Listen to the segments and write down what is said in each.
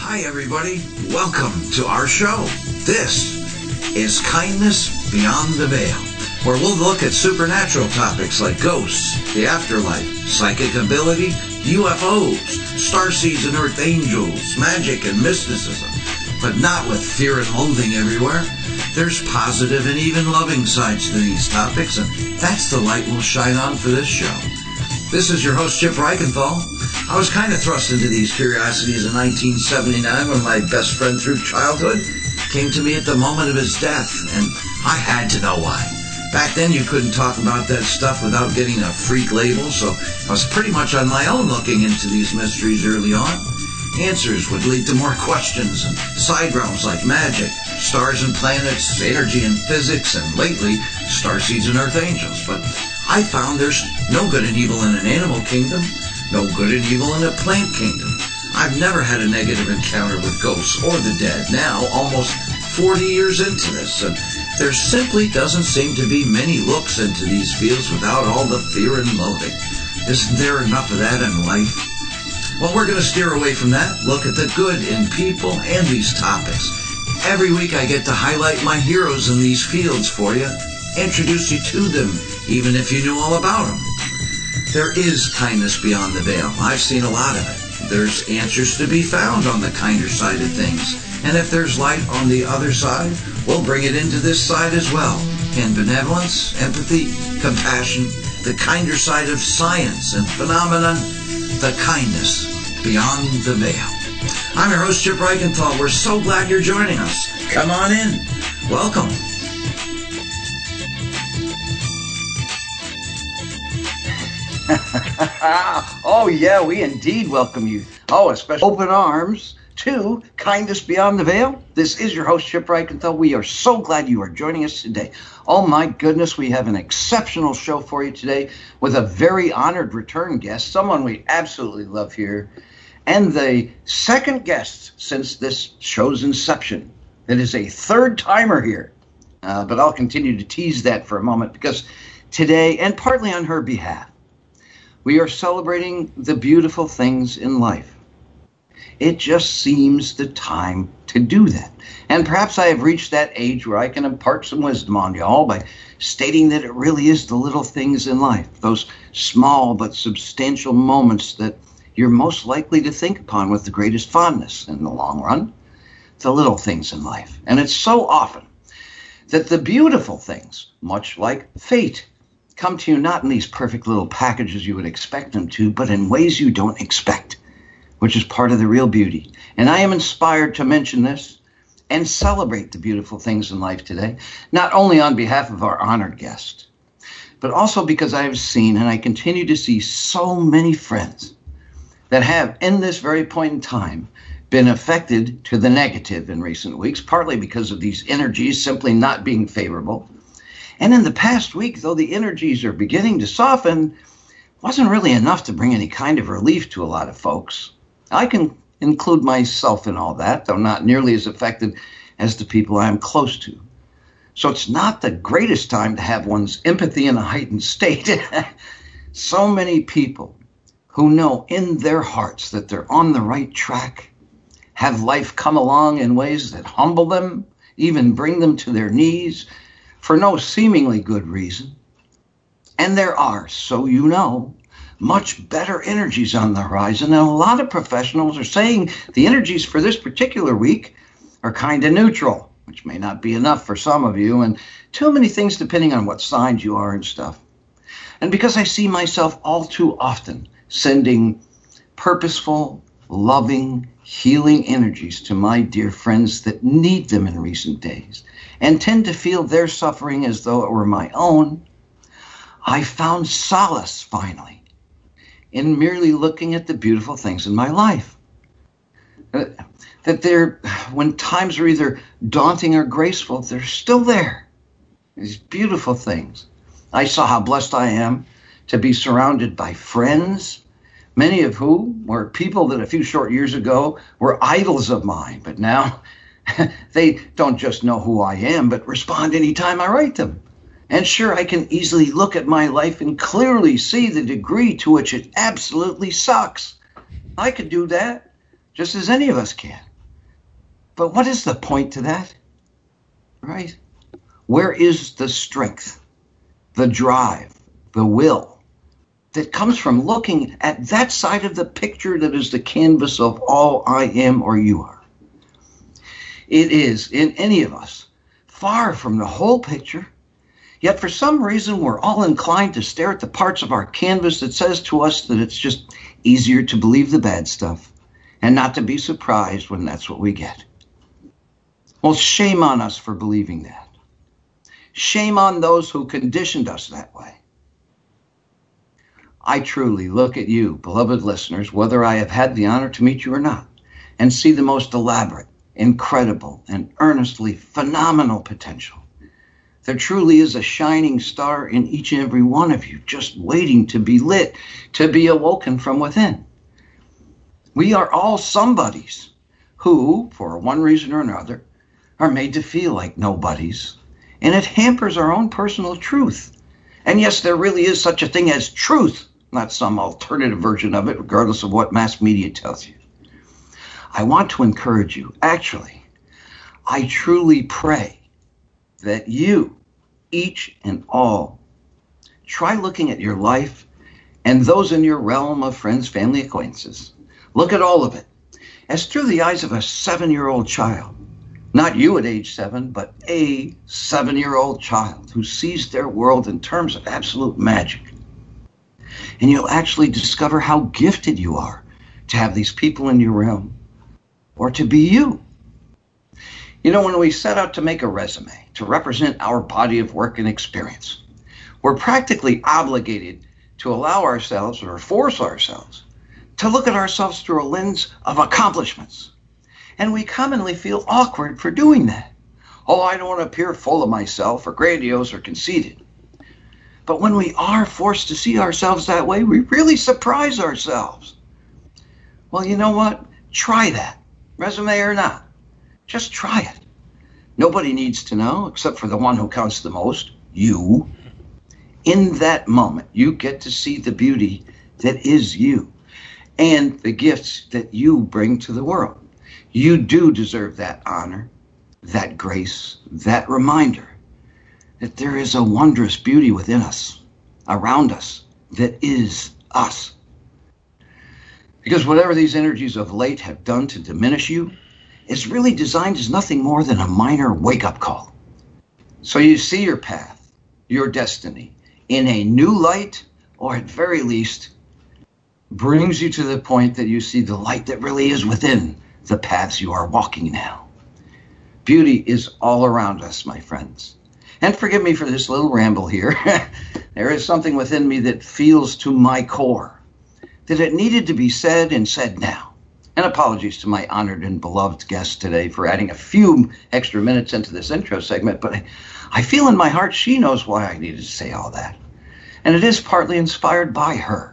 Hi, everybody. Welcome to our show. This is Kindness Beyond the Veil, where we'll look at supernatural topics like ghosts, the afterlife, psychic ability, UFOs, starseeds and earth angels, magic and mysticism, but not with fear and loathing everywhere. There's positive and even loving sides to these topics, and that's the light we'll shine on for this show. This is your host, Chip Reichenthal. I was kind of thrust into these curiosities in 1979 when my best friend through childhood came to me at the moment of his death, and I had to know why. Back then, you couldn't talk about that stuff without getting a freak label, so I was pretty much on my own looking into these mysteries early on. Answers would lead to more questions and side realms like magic, stars and planets, energy and physics, and lately, starseeds and earth angels. But I found there's no good and evil in an animal kingdom, no good and evil in a plant kingdom. I've never had a negative encounter with ghosts or the dead, now almost 40 years into this, and there simply doesn't seem to be many looks into these fields without all the fear and loathing. Isn't there enough of that in life? Well, we're going to steer away from that, look at the good in people and these topics. Every week I get to highlight my heroes in these fields for you, introduce you to them, even if you knew all about them. There is kindness beyond the veil. I've seen a lot of it. There's answers to be found on the kinder side of things. And if there's light on the other side, we'll bring it into this side as well. And benevolence, empathy, compassion, the kinder side of science and phenomenon, the kindness beyond the veil. I'm your host, Chip Reichenthal. We're so glad you're joining us. Come on in. Welcome. Oh, yeah, we indeed welcome you. Oh, especially open arms to Kindness Beyond the Veil. This is your host, Chip Reichenthal. We are so glad you are joining us today. Oh, my goodness, we have an exceptional show for you today with a very honored return guest, someone we absolutely love here, and the second guest since this show's inception. It is a third-timer here, but I'll continue to tease that for a moment because today, and partly on her behalf, we are celebrating the beautiful things in life. It just seems the time to do that. And perhaps I have reached that age where I can impart some wisdom on you all by stating that it really is the little things in life, those small but substantial moments that you're most likely to think upon with the greatest fondness in the long run, the little things in life. And it's so often that the beautiful things, much like fate, come to you not in these perfect little packages you would expect them to, but in ways you don't expect, which is part of the real beauty. And I am inspired to mention this and celebrate the beautiful things in life today, not only on behalf of our honored guest, but also because I have seen and I continue to see so many friends that have, in this very point in time, been affected to the negative in recent weeks, partly because of these energies simply not being favorable. And in the past week, though the energies are beginning to soften, wasn't really enough to bring any kind of relief to a lot of folks. I can include myself in all that, though not nearly as affected as the people I am close to. So it's not the greatest time to have one's empathy in a heightened state. So many people who know in their hearts that they're on the right track, have life come along in ways that humble them, even bring them to their knees, for no seemingly good reason. And there are, so you know, much better energies on the horizon. And a lot of professionals are saying the energies for this particular week are kind of neutral, which may not be enough for some of you, and too many things depending on what signs you are and stuff. And because I see myself all too often sending purposeful, loving, healing energies to my dear friends that need them in recent days, and tend to feel their suffering as though it were my own, I found solace, finally, in merely looking at the beautiful things in my life. That they're, when times are either daunting or graceful, they're still there. These beautiful things. I saw how blessed I am to be surrounded by friends, many of whom were people that a few short years ago were idols of mine, but now they don't just know who I am, but respond anytime I write them. And sure, I can easily look at my life and clearly see the degree to which it absolutely sucks. I could do that just as any of us can. But what is the point to that? Right? Where is the strength, the drive, the will that comes from looking at that side of the picture that is the canvas of all I am or you are? It is, in any of us, far from the whole picture. Yet for some reason, we're all inclined to stare at the parts of our canvas that says to us that it's just easier to believe the bad stuff and not to be surprised when that's what we get. Well, shame on us for believing that. Shame on those who conditioned us that way. I truly look at you, beloved listeners, whether I have had the honor to meet you or not, and see the most elaborate, incredible, and earnestly phenomenal potential. There truly is a shining star in each and every one of you, just waiting to be lit, to be awoken from within. We are all somebodies who, for one reason or another, are made to feel like nobodies, and it hampers our own personal truth. And yes, there really is such a thing as truth, not some alternative version of it, regardless of what mass media tells you. I want to encourage you. Actually, I truly pray that you, each and all, try looking at your life and those in your realm of friends, family, acquaintances. Look at all of it as through the eyes of a 7-year-old child. Not you at age 7, but a 7-year-old child who sees their world in terms of absolute magic. And you'll actually discover how gifted you are to have these people in your realm or to be you. You know, when we set out to make a resume to represent our body of work and experience, we're practically obligated to allow ourselves or force ourselves to look at ourselves through a lens of accomplishments. And we commonly feel awkward for doing that. Oh, I don't want to appear full of myself or grandiose or conceited. But when we are forced to see ourselves that way, we really surprise ourselves. Well, you know what? Try that, resume or not. Just try it. Nobody needs to know except for the one who counts the most, you. In that moment, you get to see the beauty that is you and the gifts that you bring to the world. You do deserve that honor, that grace, that reminder that there is a wondrous beauty within us, around us, that is us. Because whatever these energies of late have done to diminish you is really designed as nothing more than a minor wake-up call. So you see your path, your destiny, in a new light, or at very least, brings you to the point that you see the light that really is within the paths you are walking now. Beauty is all around us, my friends. And forgive me for this little ramble here. There is something within me that feels to my core that it needed to be said and said now. And apologies to my honored and beloved guest today for adding a few extra minutes into this intro segment, but I feel in my heart she knows why I needed to say all that. And it is partly inspired by her.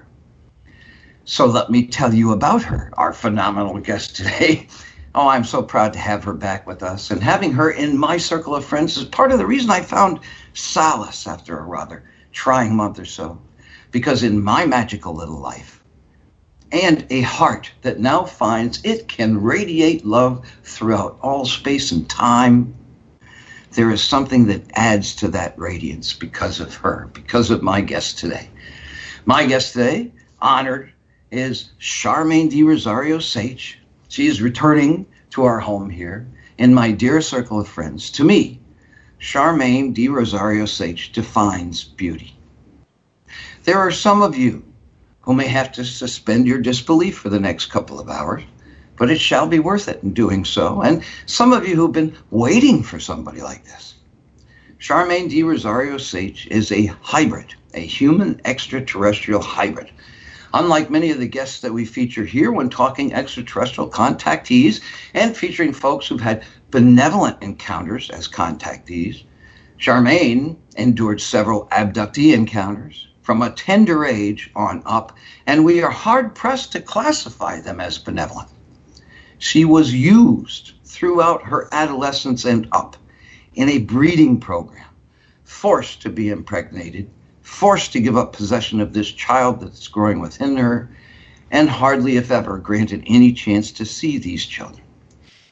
So let me tell you about her, our phenomenal guest today. Oh, I'm so proud to have her back with us. And having her in my circle of friends is part of the reason I found solace after a rather trying month or so. Because in my magical little life, and a heart that now finds it can radiate love throughout all space and time, there is something that adds to that radiance because of her, because of my guest today. My guest today, honored, is Charmaine DiRosario Sage. She is returning to our home here in my dear circle of friends. To me, Charmaine DiRosario Sage defines beauty. There are some of you who may have to suspend your disbelief for the next couple of hours, but it shall be worth it in doing so. And some of you who've been waiting for somebody like this. Charmaine DiRosario Sage is a hybrid, a human extraterrestrial hybrid. Unlike many of the guests that we feature here when talking extraterrestrial contactees and featuring folks who've had benevolent encounters as contactees, Charmaine endured several abductee encounters from a tender age on up, and we are hard-pressed to classify them as benevolent. She was used throughout her adolescence and up in a breeding program, forced to be impregnated, forced to give up possession of this child that's growing within her, and hardly, if ever, granted any chance to see these children.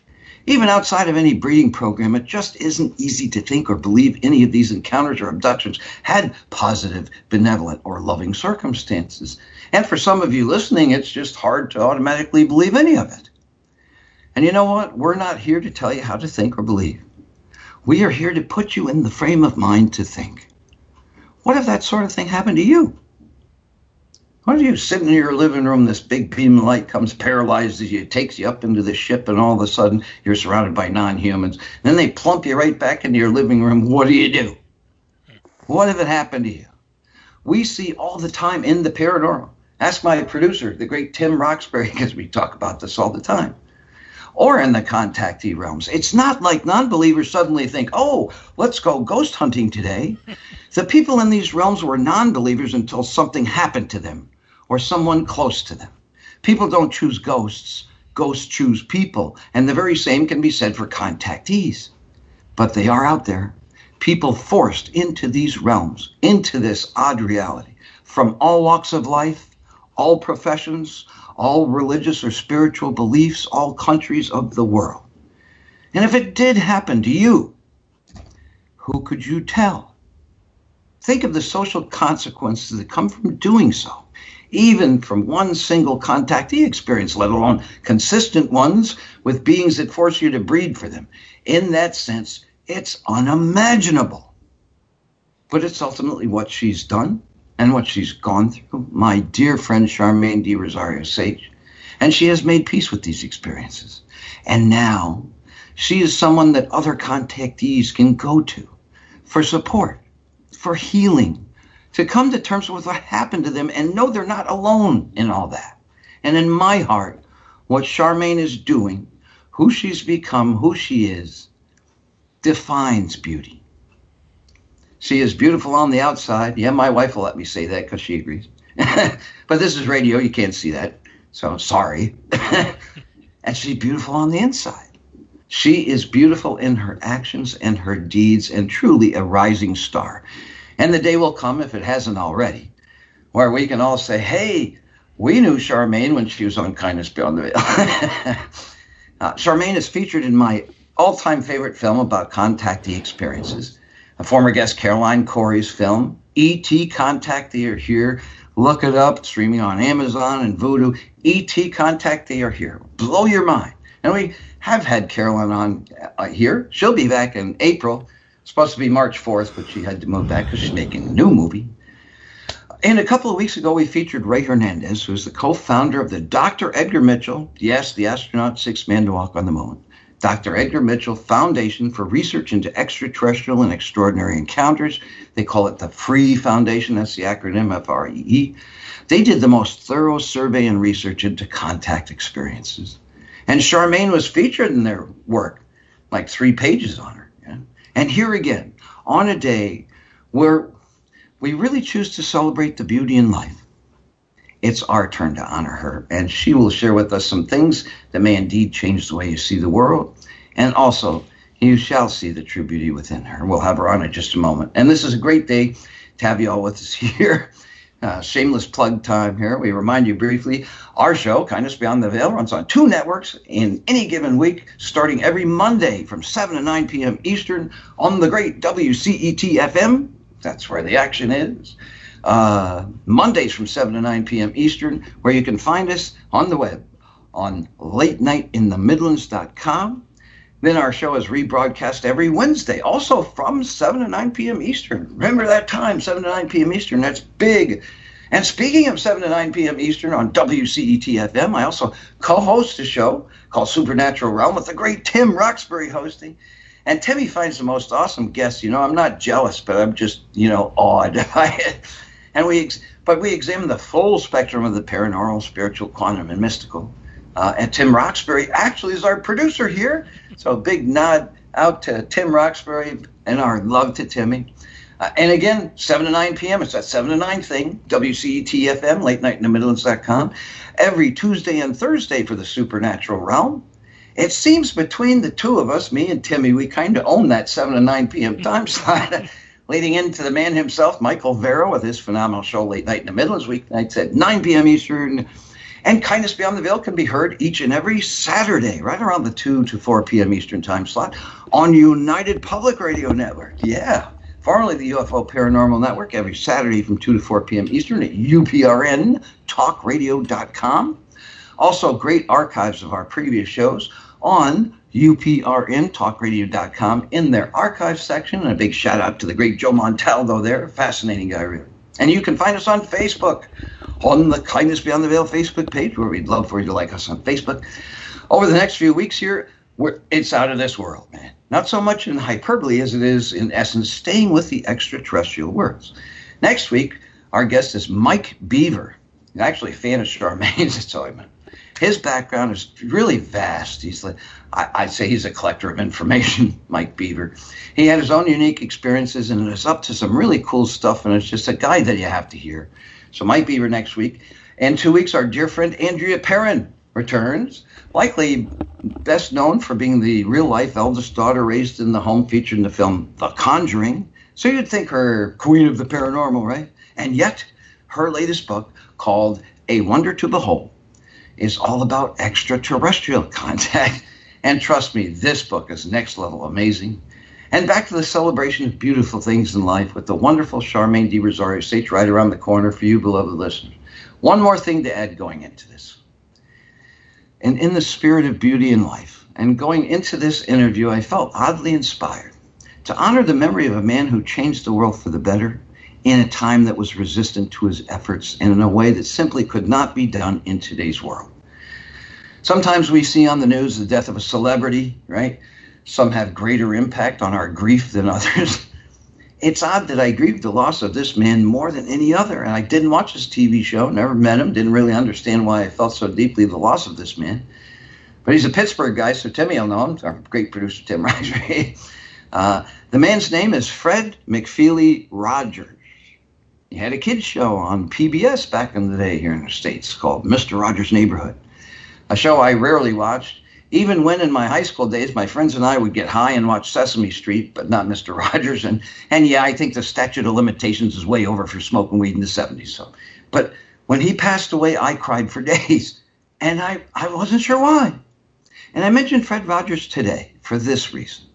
Even outside of any breeding program, it just isn't easy to think or believe any of these encounters or abductions had positive, benevolent, or loving circumstances. And for some of you listening, it's just hard to automatically believe any of it. And you know what? We're not here to tell you how to think or believe. We are here to put you in the frame of mind to think. What if that sort of thing happened to you? What if you sitting in your living room, this big beam of light comes, paralyzes you, takes you up into the ship, and all of a sudden you're surrounded by non-humans. Then they plump you right back into your living room. What do? What if it happened to you? We see all the time in the paranormal. Ask my producer, the great Tim Roxbury, because we talk about this all the time. Or in the contactee realms. It's not like non-believers suddenly think, oh, let's go ghost hunting today. The people in these realms were non-believers until something happened to them or someone close to them. People don't choose ghosts. Ghosts choose people. And the very same can be said for contactees. But they are out there. People forced into these realms, into this odd reality, from all walks of life, all professions, all religious or spiritual beliefs, all countries of the world. And if it did happen to you, who could you tell? Think of the social consequences that come from doing so, even from one single contactee experience, let alone consistent ones with beings that force you to breed for them. In that sense, it's unimaginable. But it's ultimately what she's done and what she's gone through, my dear friend Charmaine de Rosario Sage. And she has made peace with these experiences. And now she is someone that other contactees can go to for support, for healing, to come to terms with what happened to them and know they're not alone in all that. And in my heart, what Charmaine is doing, who she's become, who she is, defines beauty. She is beautiful on the outside. Yeah, my wife will let me say that because she agrees. But this is radio. You can't see that. So sorry. And she's beautiful on the inside. She is beautiful in her actions and her deeds and truly a rising star. And the day will come, if it hasn't already, where we can all say, hey, we knew Charmaine when she was on Kindness Beyond the Veil. Charmaine is featured in my all-time favorite film about contactee experiences. A former guest, Caroline Corey's film, E.T. Contactee Are Here. Look it up, streaming on Amazon and Vudu. E.T. Contactee Are Here. Blow your mind. And we have had Caroline on here. She'll be back in April. Supposed to be March 4th, but she had to move back because she's making a new movie. And a couple of weeks ago, we featured Ray Hernandez, who's the co-founder of the Dr. Edgar Mitchell, yes, the astronaut, sixth man to walk on the moon, Dr. Edgar Mitchell Foundation for Research into Extraterrestrial and Extraordinary Encounters. They call it the FREE Foundation. That's the acronym, FREE. They did the most thorough survey and research into contact experiences. And Charmaine was featured in their work, like 3 pages on her. Yeah? And here again, on a day where we really choose to celebrate the beauty in life, it's our turn to honor her. And she will share with us some things that may indeed change the way you see the world. And also, you shall see the true beauty within her. We'll have her on in just a moment. And this is a great day to have you all with us here. Shameless plug time here. We remind you briefly, our show, Kindness Beyond the Veil, runs on 2 networks in any given week, starting every Monday from 7 to 9 p.m. Eastern on the great WCET-FM. That's where the action is. Mondays from 7 to 9 p.m. Eastern, where you can find us on the web on latenightinthemidlands.com. Then our show is rebroadcast every Wednesday, also from 7 to 9 p.m. Eastern. Remember that time, 7 to 9 p.m. Eastern. That's big. And speaking of 7 to 9 p.m. Eastern on WCET-FM, I also co-host a show called Supernatural Realm with the great Tim Roxbury hosting. And Timmy finds the most awesome guests. You know, I'm not jealous, but I'm just, awed. And we examine the full spectrum of the paranormal, spiritual, quantum, and mystical. And Tim Roxbury actually is our producer here. So a big nod out to Tim Roxbury and our love to Timmy. And again, 7 to 9 p.m. It's that 7 to 9 thing. WCET-FM, latenightinthemidlands.com. Every Tuesday and Thursday for the Supernatural Realm. It seems between the two of us, me and Timmy, we kind of own that 7 to 9 p.m. time slot. Leading into the man himself, Michael Vera, with his phenomenal show, Late Night in the Midlands, weeknights at 9 p.m. Eastern. And Kindness Beyond the Veil can be heard each and every Saturday, right around the 2 to 4 p.m. Eastern time slot on United Public Radio Network. Yeah, formerly the UFO Paranormal Network, every Saturday from 2 to 4 p.m. Eastern at uprntalkradio.com. Also, great archives of our previous shows on uprntalkradio.com in their archive section. And a big shout out to the great Joe Montaldo there. Fascinating guy, really. And you can find us on Facebook, on the Kindness Beyond the Veil Facebook page, where we'd love for you to like us on Facebook. Over the next few weeks here, it's out of this world, man. Not so much in hyperbole as it is, in essence, staying with the extraterrestrial worlds. Next week, our guest is Mike Beaver. He's actually a fan of Charmaine's, that's all I meant. His background is really vast. He's like, I'd say he's a collector of information, Mike Beaver. He had his own unique experiences and is up to some really cool stuff, and it's just a guy that you have to hear. So Mike Beaver next week. In 2 weeks, our dear friend Andrea Perrin returns, likely best known for being the real-life eldest daughter raised in the home featured in the film The Conjuring. So you'd think her queen of the paranormal, right? And yet, her latest book, called A Wonder to Behold, is all about extraterrestrial contact. And trust me, this book is next level amazing. And back to the celebration of beautiful things in life with the wonderful Charmaine Di Rosario Sage right around the corner for you, beloved listeners. One more thing to add going into this. And in the spirit of beauty in life, and going into this interview, I felt oddly inspired to honor the memory of a man who changed the world for the better in a time that was resistant to his efforts and in a way that simply could not be done in today's world. Sometimes we see on the news the death of a celebrity, right? Some have greater impact on our grief than others. It's odd that I grieved the loss of this man more than any other, and I didn't watch his TV show, never met him, didn't really understand why I felt so deeply the loss of this man. But he's a Pittsburgh guy, so Timmy will know him, our great producer Tim Reiser. The man's name is Fred McFeely Rogers. He had a kids show on PBS back in the day here in the States called Mr. Rogers' Neighborhood, a show I rarely watched, even when in my high school days my friends and I would get high and watch Sesame Street, but not Mr. Rogers. And yeah, I think the statute of limitations is way over for smoking weed in the 70s. So, but when he passed away, I cried for days, and I wasn't sure why. And I mentioned Fred Rogers today for this reason.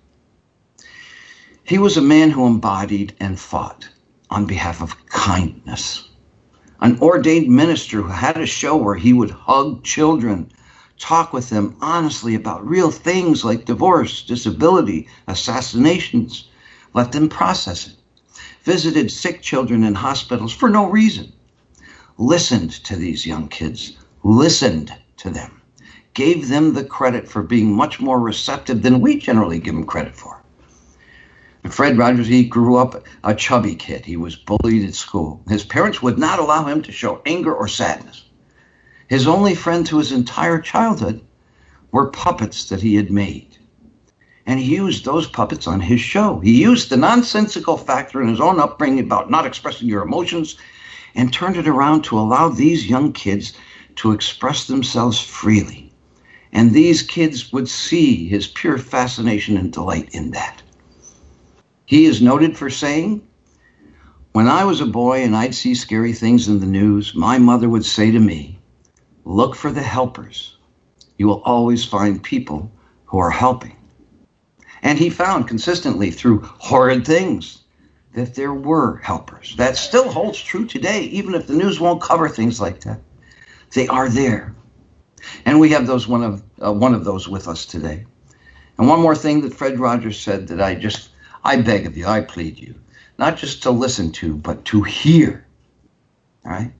He was a man who embodied and fought on behalf of kindness. An ordained minister who had a show where he would hug children, talk with them honestly about real things like divorce, disability, assassinations, let them process it. Visited sick children in hospitals for no reason. Listened to these young kids, listened to them, gave them the credit for being much more receptive than we generally give them credit for. Fred Rogers, he grew up a chubby kid. He was bullied at school. His parents would not allow him to show anger or sadness. His only friend to his entire childhood were puppets that he had made. And he used those puppets on his show. He used the nonsensical factor in his own upbringing about not expressing your emotions and turned it around to allow these young kids to express themselves freely. And these kids would see his pure fascination and delight in that. He is noted for saying, "When I was a boy and I'd see scary things in the news, my mother would say to me, 'Look for the helpers. You will always find people who are helping.'" And he found consistently through horrid things that there were helpers. That still holds true today, even if the news won't cover things like that. They are there. And we have those one of those with us today. And one more thing that Fred Rogers said that I beg of you, I plead you, not just to listen to, but to hear, all right?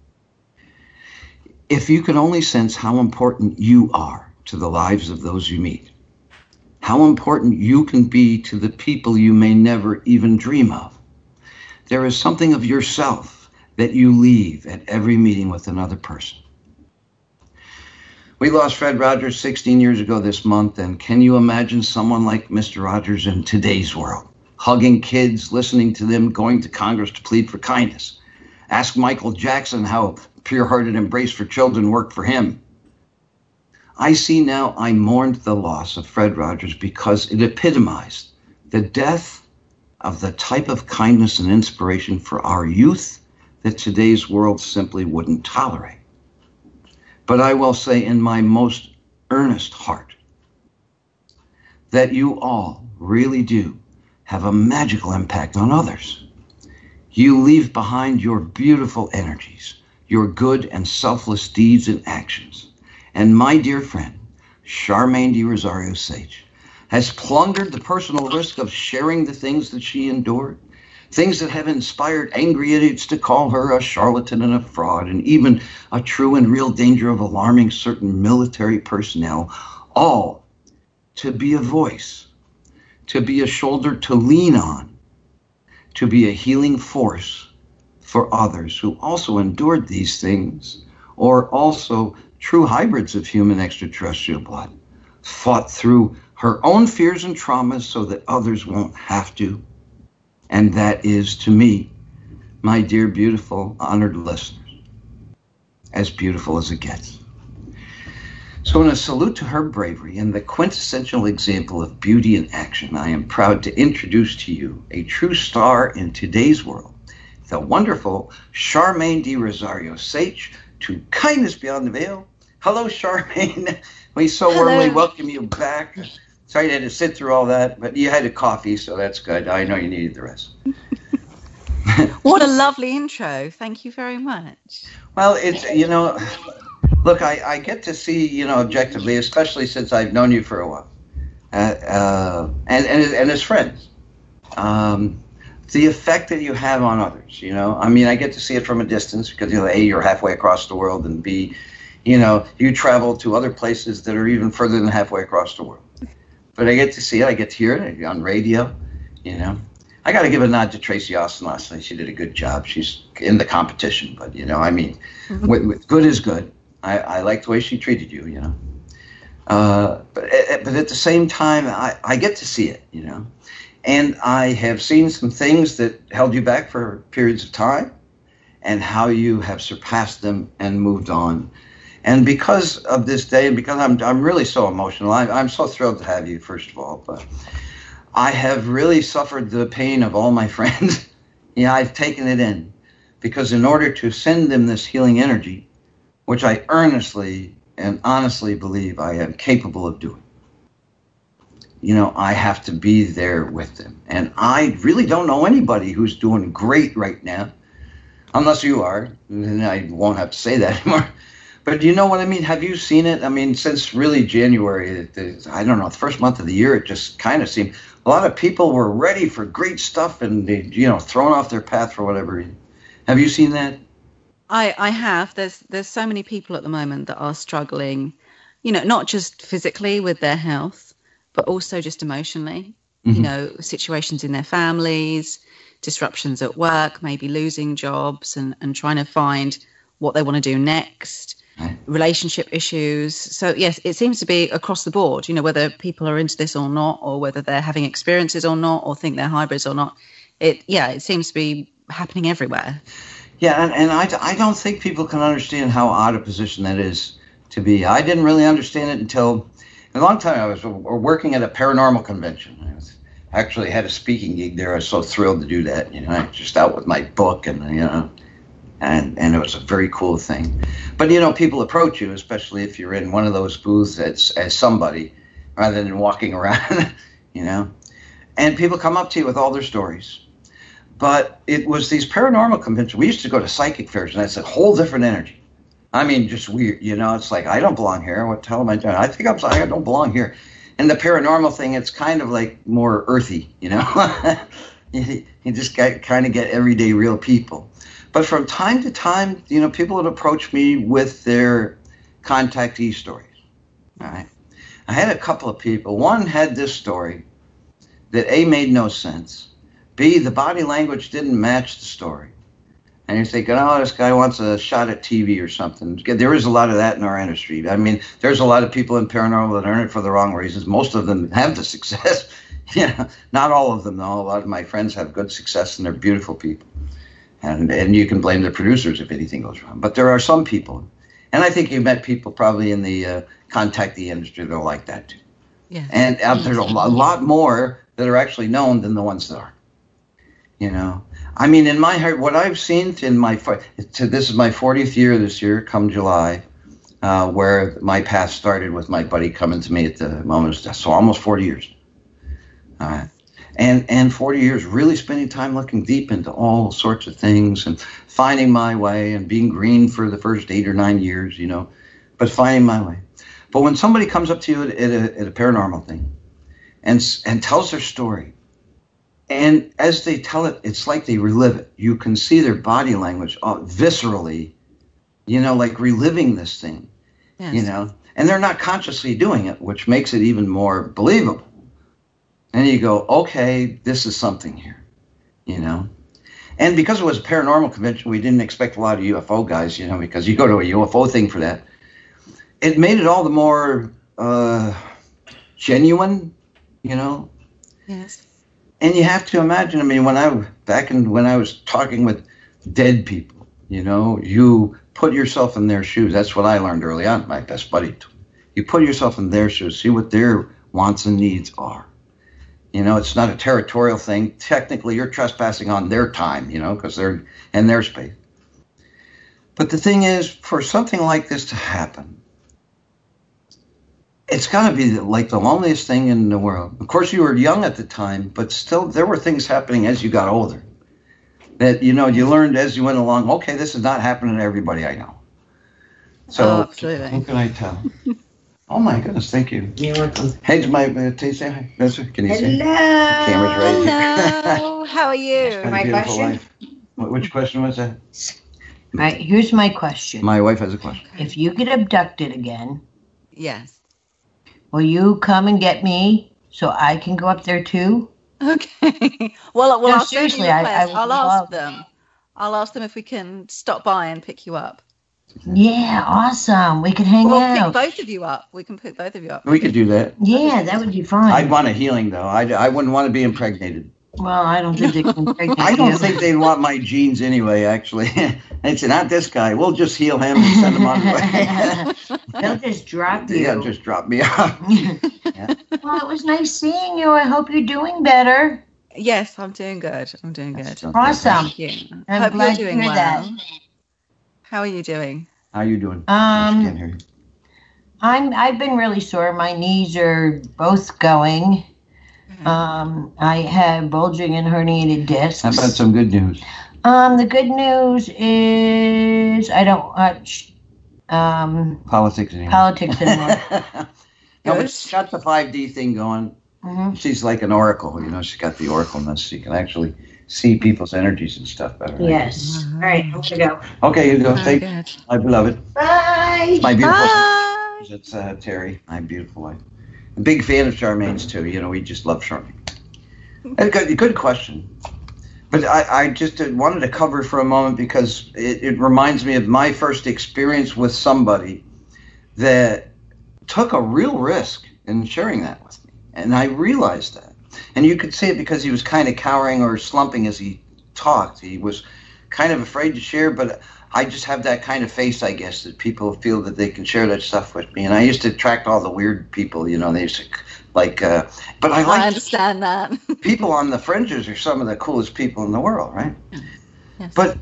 If you could only sense how important you are to the lives of those you meet, how important you can be to the people you may never even dream of, there is something of yourself that you leave at every meeting with another person. We lost Fred Rogers 16 years ago this month, and can you imagine someone like Mr. Rogers in today's world? Hugging kids, listening to them, going to Congress to plead for kindness. Ask Michael Jackson how pure-hearted embrace for children worked for him. I see now I mourned the loss of Fred Rogers because it epitomized the death of the type of kindness and inspiration for our youth that today's world simply wouldn't tolerate. But I will say in my most earnest heart that you all really do have a magical impact on others. You leave behind your beautiful energies, your good and selfless deeds and actions. And my dear friend, Charmaine de Rosario Sage, has plundered the personal risk of sharing the things that she endured, things that have inspired angry idiots to call her a charlatan and a fraud, and even a true and real danger of alarming certain military personnel, all to be a voice, to be a shoulder to lean on, to be a healing force for others who also endured these things, or also true hybrids of human extraterrestrial blood, fought through her own fears and traumas so that others won't have to. And that is, to me, my dear, beautiful, honored listeners, as beautiful as it gets. So in a salute to her bravery and the quintessential example of beauty in action, I am proud to introduce to you a true star in today's world, the wonderful Charmaine de Rosario Sage, to Kindness Beyond the Veil. Hello, Charmaine. We so warmly welcome you back. Sorry you had to sit through all that, but you had a coffee, so that's good. I know you needed the rest. What a lovely intro. Thank you very much. Well, it's, look, I get to see, objectively, especially since I've known you for a while, and as friends, the effect that you have on others, I mean, I get to see it from a distance because, A, you're halfway across the world, and B, you travel to other places that are even further than halfway across the world. But I get to see it. I get to hear it on radio, I got to give a nod to Tracy Austin last night. She did a good job. She's in the competition, but, with good is good. I like the way she treated you, But at the same time, I get to see it, And I have seen some things that held you back for periods of time and how you have surpassed them and moved on. And because of this day, and because I'm really so emotional, I'm so thrilled to have you, first of all. But I have really suffered the pain of all my friends. I've taken it in. Because in order to send them this healing energy, which I earnestly and honestly believe I am capable of doing, I have to be there with them. And I really don't know anybody who's doing great right now, unless you are, and I won't have to say that anymore. But you know what I mean? Have you seen it? I mean, since really January, I don't know, the first month of the year, it just kind of seemed a lot of people were ready for great stuff and they, thrown off their path for whatever reason. Have you seen that? I have. There's so many people at the moment that are struggling, not just physically with their health, but also just emotionally. Mm-hmm. Situations in their families, disruptions at work, maybe losing jobs and trying to find what they want to do next. Right. Relationship issues. So yes, it seems to be across the board, whether people are into this or not, or whether they're having experiences or not, or think they're hybrids or not. It seems to be happening everywhere. Yeah, and I don't think people can understand how odd a position that is to be. I didn't really understand it until a long time. I was working at a paranormal convention. I actually had a speaking gig there. I was so thrilled to do that. I just out with my book and and it was a very cool thing. But people approach you, especially if you're in one of those booths as somebody, rather than walking around, And people come up to you with all their stories. But it was these paranormal conventions. We used to go to psychic fairs, and that's a whole different energy. I mean, just weird, It's like, I don't belong here. What the hell am I doing? I think I don't belong here. And the paranormal thing, it's kind of like more earthy, You just kind of get everyday real people. But from time to time, people would approach me with their contactee stories. All right. I had a couple of people. One had this story that A, made no sense. B, the body language didn't match the story. And you're thinking, this guy wants a shot at TV or something. There is a lot of that in our industry. I mean, there's a lot of people in paranormal that are in it for the wrong reasons. Most of them have the success. Not all of them, though. A lot of my friends have good success, and they're beautiful people. And you can blame the producers if anything goes wrong. But there are some people, and I think you've met people probably in the contactee industry that are like that too. Yeah. And there's a lot more that are actually known than the ones that aren't. I mean, in my heart, what I've seen this is my 40th year this year, come July. where my path started with my buddy coming to me at the moment of death. So almost 40 years. And 40 years really spending time looking deep into all sorts of things and finding my way and being green for the first 8 or 9 years, but finding my way. But when somebody comes up to you at a paranormal thing and tells their story, and as they tell it, it's like they relive it. You can see their body language viscerally, like reliving this thing, Yes. and they're not consciously doing it, which makes it even more believable. And you go, okay, this is something here, And because it was a paranormal convention, we didn't expect a lot of UFO guys, because you go to a UFO thing for that. It made it all the more genuine, Yes. And you have to imagine, when I was talking with dead people, you put yourself in their shoes. That's what I learned early on, my best buddy. You put yourself in their shoes, see what their wants and needs are. It's not a territorial thing. Technically, you're trespassing on their time, because they're in their space. But the thing is, for something like this to happen, it's got to be like the loneliest thing in the world. Of course, you were young at the time, but still there were things happening as you got older that, you learned as you went along, okay, this is not happening to everybody I know. So absolutely. Who can I tell? Oh, my goodness, thank you. You're welcome. Hey, say hi. Can you say? Hello. Camera's right here. Hello. How are you? My Beautiful question? wife. Which question was that? All right, here's my question. My wife has a question. If you get abducted again, Yes. will you come and get me so I can go up there too? Okay. Well, No, I'll send seriously, you a I request. would I'll ask love- them. I'll ask them if we can stop by and pick you up. Yeah, awesome. We could hang We'll out. pick both of you up. We can pick both of you up. We could do that. Yeah, that would be fun. I'd want a healing, though. I wouldn't want to be impregnated. Well, I don't think they can impregnate I don't you. think they'd want my genes anyway, actually. They'd say, not this guy. We'll just heal him and send him on his way. They'll just drop you. Yeah, just drop me off. Well, it was nice seeing you. I hope you're doing better. Yes, I'm doing good. I'm doing good. Awesome. Thank you. I'm Hope glad you're to doing hear well. that. How are you doing? How you doing? I can't hear you. I've been really sore. My knees are both going. I have bulging and herniated discs. How about some good news? The good news is I don't watch Politics anymore. politics anymore. No, but she's got the 5D thing going. Mhm. She's like an oracle, she's got the oracleness. She can actually see people's energies and stuff better. right? Yes. All right, I'm gonna go. Okay, you go. Very Thank good. my beloved. Bye. My beautiful. Bye. It's Terry, my beautiful wife. A big fan of Charmaine's too. We just love Charmaine. And good question. But I just wanted to cover for a moment because it reminds me of my first experience with somebody that took a real risk in sharing that with me. And I realized that. And you could see it because he was kind of cowering or slumping as he talked. He was kind of afraid to share, but I just have that kind of face, I guess, that people feel that they can share that stuff with me. And I used to attract all the weird people, they used to but I I like understand that. people on the fringes are some of the coolest people in the world, right? Yes. But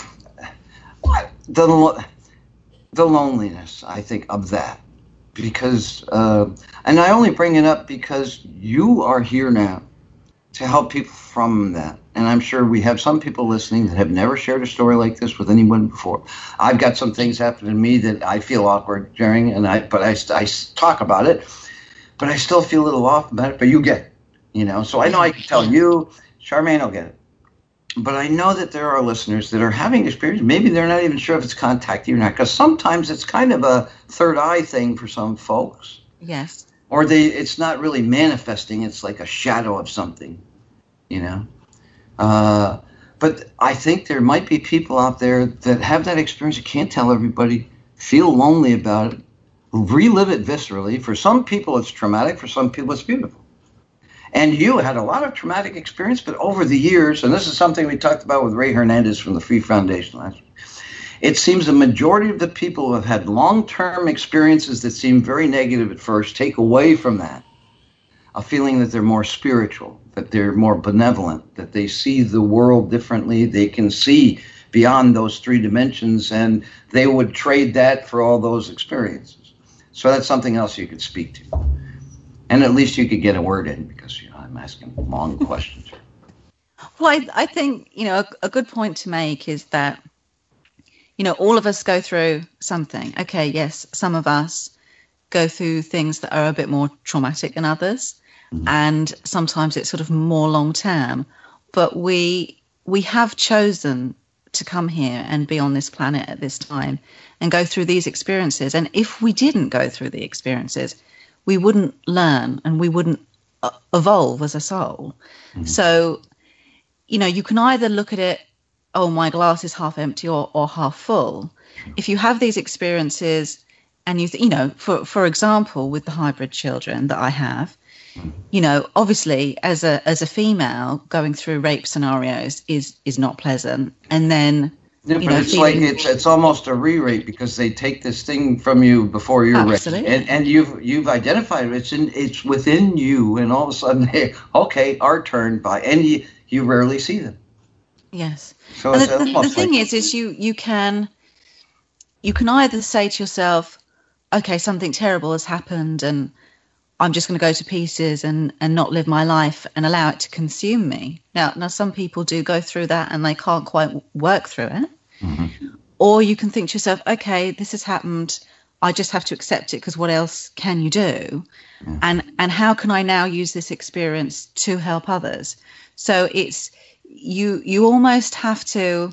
the loneliness, I think, of that, because, and I only bring it up because you are here now to help people from that. And I'm sure we have some people listening that have never shared a story like this with anyone before. I've got some things happen to me that I feel awkward sharing, but I talk about it, but I still feel a little off about it. But you get it, So I know I can tell you, Charmaine will get it. But I know that there are listeners that are having experience. Maybe they're not even sure if it's contacting or not, because sometimes it's kind of a third eye thing for some folks. Yes. Or it's not really manifesting. It's like a shadow of something, But I think there might be people out there that have that experience. You can't tell everybody, feel lonely about it, relive it viscerally. For some people, it's traumatic. For some people, it's beautiful. And you had a lot of traumatic experience, but over the years, and this is something we talked about with Ray Hernandez from the Free Foundation last week, it seems the majority of the people who have had long-term experiences that seem very negative at first take away from that a feeling that they're more spiritual, that they're more benevolent, that they see the world differently. They can see beyond those 3 dimensions, and they would trade that for all those experiences. So that's something else you could speak to. And at least you could get a word in, because I'm asking long questions. Well, I think, a good point to make is that, all of us go through something. Okay, yes, some of us go through things that are a bit more traumatic than others, and sometimes it's sort of more long term. But we have chosen to come here and be on this planet at this time and go through these experiences. And if we didn't go through the experiences, we wouldn't learn and we wouldn't evolve as a soul. So, you can either look at it, oh, my glass is half empty or half full. If you have these experiences and for example, with the hybrid children that I have, obviously as a female, going through rape scenarios is not pleasant. And then, but it's like it's almost a re-rape, because they take this thing from you before you're ready, and you've identified it. It's within you, and all of a sudden, hey, okay, our turn. And you rarely see them. Yes. So and the thing is you can either say to yourself, okay, something terrible has happened and I'm just going to go to pieces and not live my life and allow it to consume me. Now some people do go through that and they can't quite work through it. Or you can think to yourself, okay, this has happened. I just have to accept it, because what else can you do? And how can I now use this experience to help others? So it's you almost have to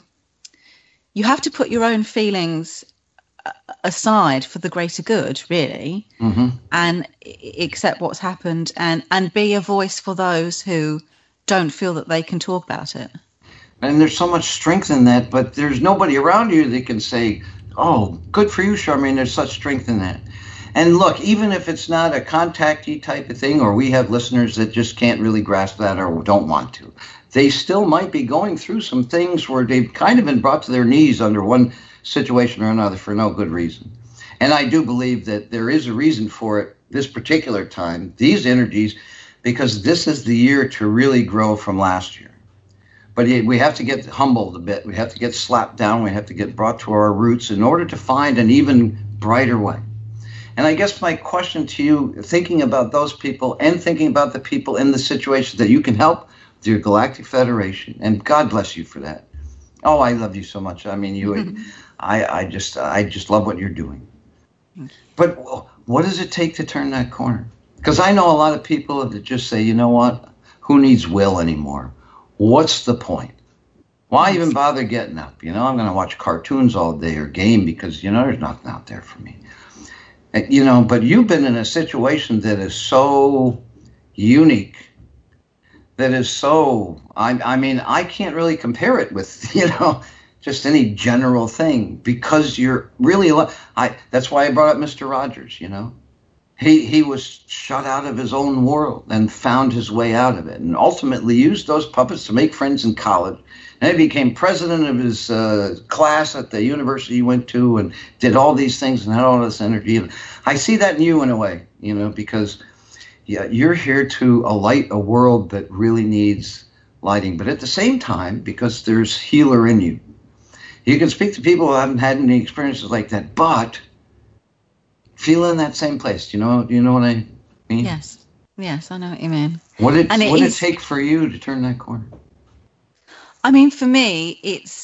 put your own feelings aside for the greater good, really, and accept what's happened and be a voice for those who don't feel that they can talk about it. And there's so much strength in that, but there's nobody around you that can say, oh, good for you, Charmaine, there's such strength in that. And look, even if it's not a contactee type of thing, or we have listeners that just can't really grasp that or don't want to, they still might be going through some things where they've kind of been brought to their knees under one situation or another for no good reason. And I do believe that there is a reason for it this particular time, these energies, because this is the year to really grow from last year. But we have to get humbled a bit. We have to get slapped down. We have to get brought to our roots in order to find an even brighter way. And I guess my question to you, thinking about those people and thinking about the people in the situation that you can help, your Galactic Federation, and God bless you for that. Oh, I love you so much. I mean, I just love what you're doing. But what does it take to turn that corner? Because I know a lot of people that just say, you know what? Who needs will anymore? What's the point? Why even bother getting up? I'm going to watch cartoons all day or game because, there's nothing out there for me. But you've been in a situation that is so unique, that is so, I can't really compare it with, just any general thing, because you're really, that's why I brought up Mr. Rogers, He was shut out of his own world and found his way out of it, and ultimately used those puppets to make friends in college. And he became president of his class at the university he went to, and did all these things and had all this energy. I see that in you in a way, because you're here to alight a world that really needs lighting. But at the same time, because there's healer in you, you can speak to people who haven't had any experiences like that, but feel in that same place. You know what I mean? Yes, I know what you mean. What did it take for you to turn that corner? I mean, for me, it's,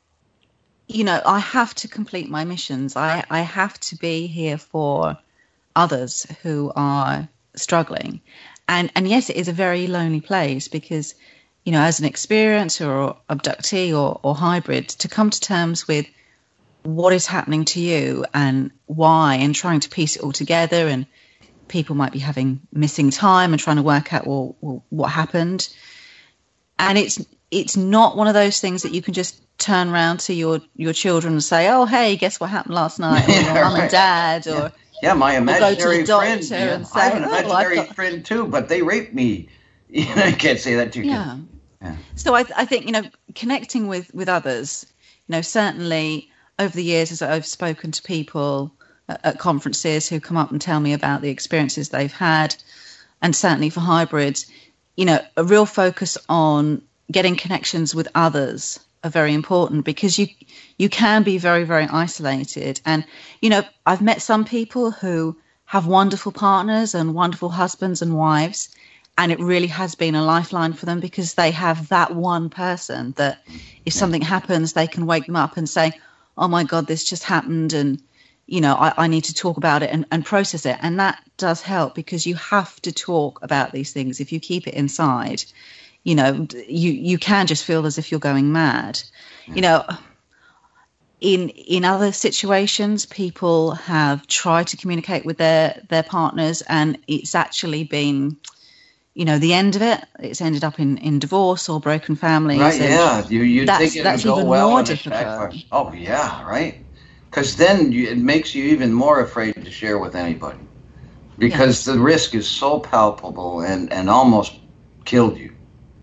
I have to complete my missions. I have to be here for others who are struggling. And yes, it is a very lonely place because, as an experiencer or abductee or hybrid, to come to terms with what is happening to you and why, and trying to piece it all together, and people might be having missing time and trying to work out what happened. And it's not one of those things that you can just turn around to your children and say, oh, hey, guess what happened last night, or your mum and dad, or my imaginary friend. And say, I have an imaginary friend too, but they raped me. You can't say that to your kid. Yeah. So I think connecting with others, certainly over the years, as I've spoken to people at conferences who come up and tell me about the experiences they've had, and certainly for hybrids, a real focus on getting connections with others are very important, because you can be very, very isolated. And, you know, I've met some people who have wonderful partners and wonderful husbands and wives, and it really has been a lifeline for them, because they have that one person that if something happens, they can wake them up and say, oh my God, this just happened, and, you know, I need to talk about it and process it. And that does help, because you have to talk about these things. If you keep it inside, you know, you can just feel as if you're going mad. You know, in other situations, people have tried to communicate with their partners, and it's actually been, you know, the end of it. It's ended up in divorce or broken families. Right, yeah. You think that's it'll go even well more and it difficult. backfires. Oh, yeah, right. Because then it makes you even more afraid to share with anybody, because the risk is so palpable and almost killed you.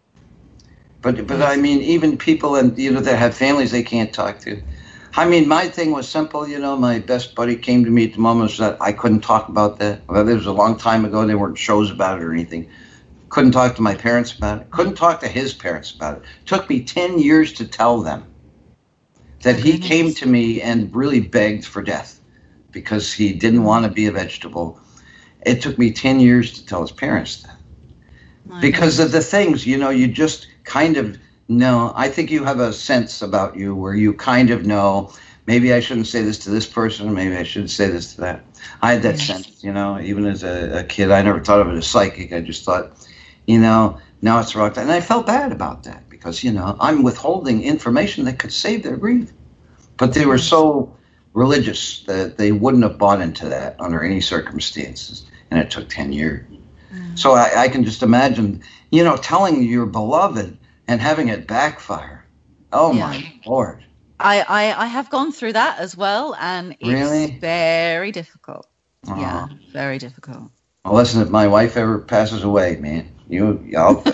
But I mean, even people that have families they can't talk to. I mean, my thing was simple. You know, my best buddy came to me at the moment that I couldn't talk about that. Well, it was a long time ago. There weren't shows about it or anything. Couldn't talk to my parents about it. Couldn't talk to his parents about it. Took me 10 years to tell them that he came to me and really begged for death because he didn't want to be a vegetable. It took me 10 years to tell his parents that. Because of the things, you know, you just kind of know. I think you have a sense about you where you kind of know, maybe I shouldn't say this to this person, maybe I shouldn't say this to that. I had that sense, you know, even as a kid. I never thought of it as psychic. I just thought, you know, now it's the wrong time. And I felt bad about that because, you know, I'm withholding information that could save their grief. But they were so religious that they wouldn't have bought into that under any circumstances. And it took 10 years. So I can just imagine, you know, telling your beloved and having it backfire. Oh, my Lord. I have gone through that as well, and it's very difficult. Oh. Yeah, very difficult. Well, listen, if my wife ever passes away, man, I'll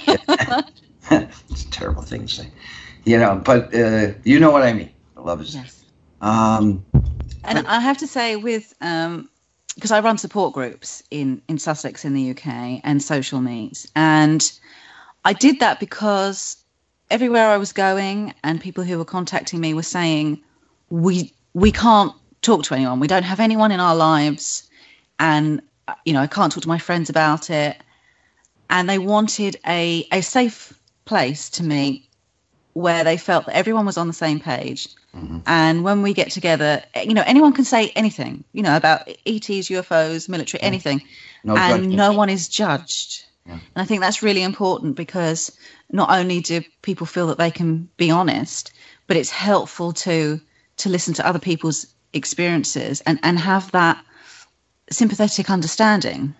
it's a terrible thing to say. You know, but you know what I mean. Love is and I have to say with because I run support groups in Sussex in the UK and social needs, and I did that because everywhere I was going and people who were contacting me were saying we can't talk to anyone, we don't have anyone in our lives, and you know, I can't talk to my friends about it, and they wanted a safe place to meet where they felt that everyone was on the same page. And when we get together, you know, anyone can say anything, you know, about ETs, UFOs, military, anything, and no one is judged. And I think that's really important, because not only do people feel that they can be honest, but it's helpful to listen to other people's experiences and have that sympathetic understanding.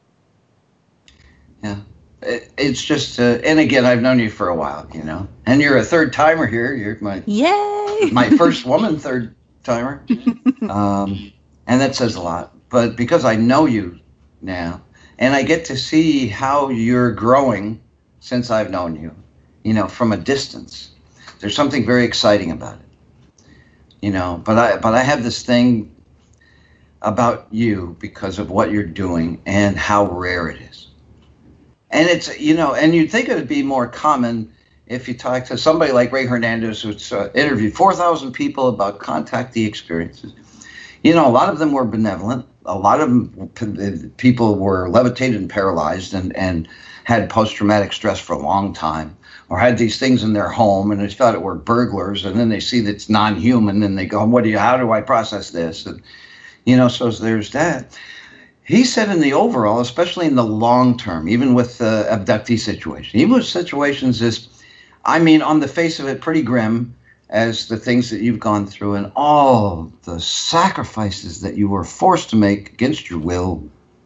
Yeah. It's just, and again, I've known you for a while, you know, and you're a third timer here. You're my first woman third timer. And that says a lot. But because I know you now, and I get to see how you're growing since I've known you, you know, from a distance, there's something very exciting about it, you know, but I have this thing about you because of what you're doing and how rare it is. And it's, you know, and you'd think it would be more common if you talk to somebody like Ray Hernandez, who's interviewed 4,000 people about contactee experiences. You know, a lot of them were benevolent. A lot of them, people were levitated and paralyzed and had post-traumatic stress for a long time, or had these things in their home and they thought it were burglars, and then they see that it's non-human and they go, how do I process this? And, you know, so there's that. He said in the overall, especially in the long term, even with the abductee situation, even with situations on the face of it, pretty grim as the things that you've gone through and all the sacrifices that you were forced to make against your will,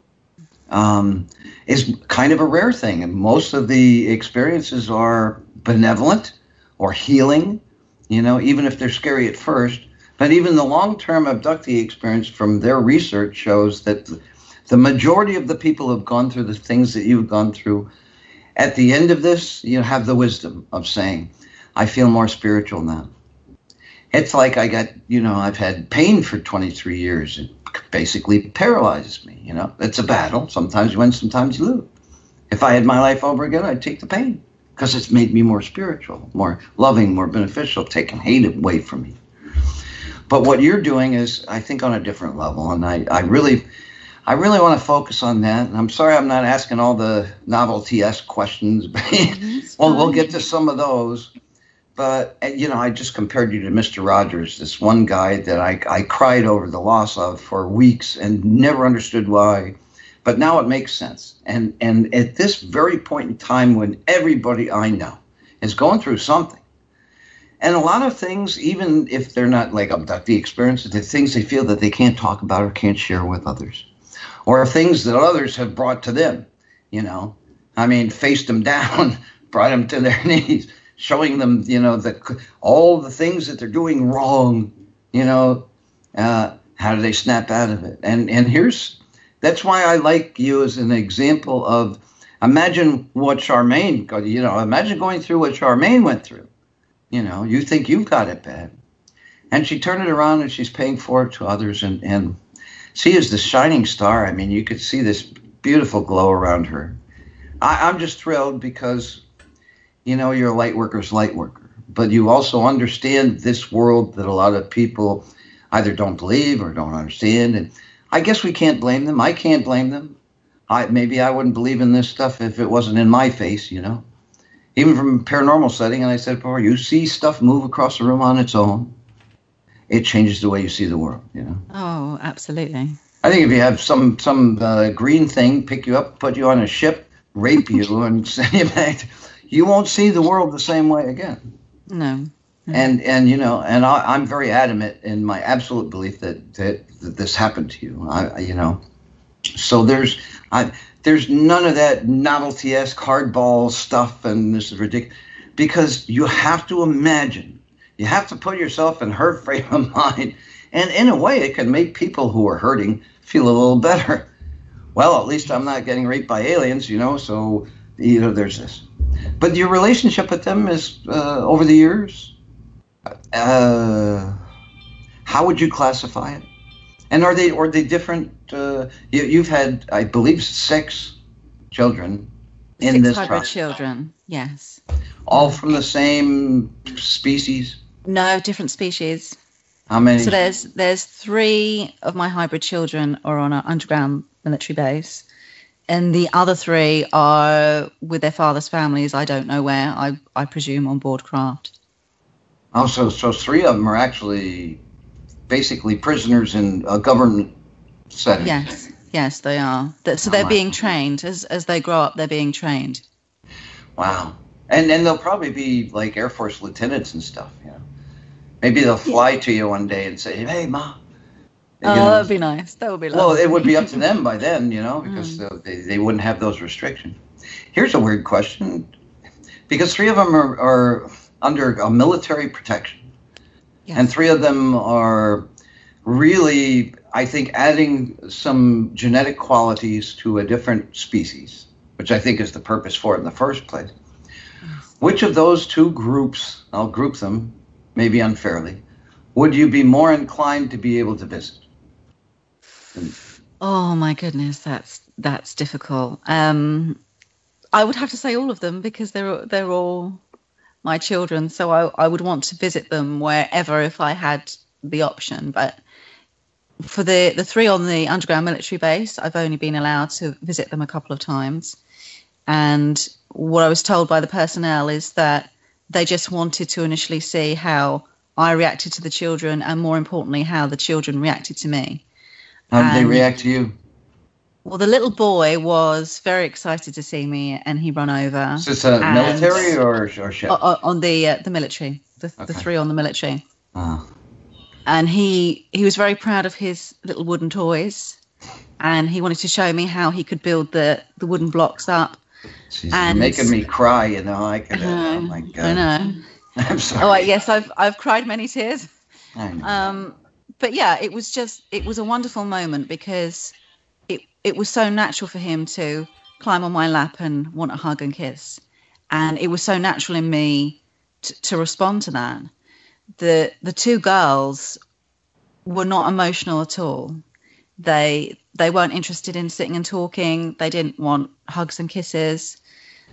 is kind of a rare thing. And most of the experiences are benevolent or healing, you know, even if they're scary at first. But even the long-term abductee experience from their research shows that the majority of the people who have gone through the things that you've gone through, at the end of this, you have the wisdom of saying, I feel more spiritual now. It's like I've had pain for 23 years. It basically paralyzes me, you know. It's a battle. Sometimes you win, sometimes you lose. If I had my life over again, I'd take the pain. because it's made me more spiritual, more loving, more beneficial, taking hate away from me. But what you're doing is, I think, on a different level, and I really want to focus on that. And I'm sorry I'm not asking all the novelty-esque questions, but we'll get to some of those. But, I just compared you to Mr. Rogers, this one guy that I cried over the loss of for weeks and never understood why. But now it makes sense. And at this very point in time when everybody I know is going through something, and a lot of things, even if they're not like abductee experiences, they're things they feel that they can't talk about or can't share with others, or things that others have brought to them, faced them down, brought them to their knees, showing them, all the things that they're doing wrong, how do they snap out of it? And that's why I like you as an example of, imagine what Charmaine, imagine going through what Charmaine went through. You think you've got it bad. And she turned it around and she's paying for it to others. And she is the shining star. I mean, you could see this beautiful glow around her. I'm just thrilled because, you're a light worker's light worker. But you also understand this world that a lot of people either don't believe or don't understand. And I guess we can't blame them. I can't blame them. Maybe I wouldn't believe in this stuff if it wasn't in my face, Even from a paranormal setting, and I said before, you see stuff move across the room on its own, it changes the way you see the world, Oh, absolutely. I think if you have some green thing pick you up, put you on a ship, rape you, and send you back, you won't see the world the same way again. No. And I'm very adamant in my absolute belief that this happened to you. So there's none of that novelty-esque hardball stuff, and this is ridiculous. Because you have to imagine, you have to put yourself in her frame of mind, and in a way it can make people who are hurting feel a little better. Well, at least I'm not getting raped by aliens, so, there's this. But your relationship with them is, over the years, how would you classify it? And are they different? You've had, I believe, 6 children in this hybrid trust. Children, yes. All from the same species? No, different species. How many? So there's 3 of my hybrid children are on an underground military base, and the other 3 are with their father's families. I don't know where. I presume on board craft. Oh, so 3 of them are actually basically prisoners in a government setting. Yes, they are. So they're being trained as they grow up. They're being trained. Wow, and they'll probably be like Air Force lieutenants and stuff. Maybe they'll fly to you one day and say, "Hey, Ma." That would be nice. That would be lovely. Well, it would be up to them by then, because they wouldn't have those restrictions. Here's a weird question, because 3 of them are under a military protection. Yes. And 3 of them are really, I think, adding some genetic qualities to a different species, which I think is the purpose for it in the first place. Yes. Which of those 2 groups, I'll group them, maybe unfairly, would you be more inclined to be able to visit? Oh my goodness, that's difficult. I would have to say all of them, because they're all my children, so I would want to visit them wherever if I had the option. But for the 3 on the underground military base, I've only been allowed to visit them a couple of times. And what I was told by the personnel is that they just wanted to initially see how I reacted to the children, and more importantly, how the children reacted to me. How did they react to you? Well, the little boy was very excited to see me, and he ran over. Is this a military or ship? On the military, the 3 on the military. And he was very proud of his little wooden toys, and he wanted to show me how he could build the wooden blocks up. Jeez, you're making me cry, I could. Oh my God! I know. I'm sorry. Oh yes, I've cried many tears. I know. But yeah, it was a wonderful moment, because it was so natural for him to climb on my lap and want a hug and kiss, and it was so natural in me to respond to that. The 2 girls were not emotional at all. They weren't interested in sitting and talking. They didn't want hugs and kisses.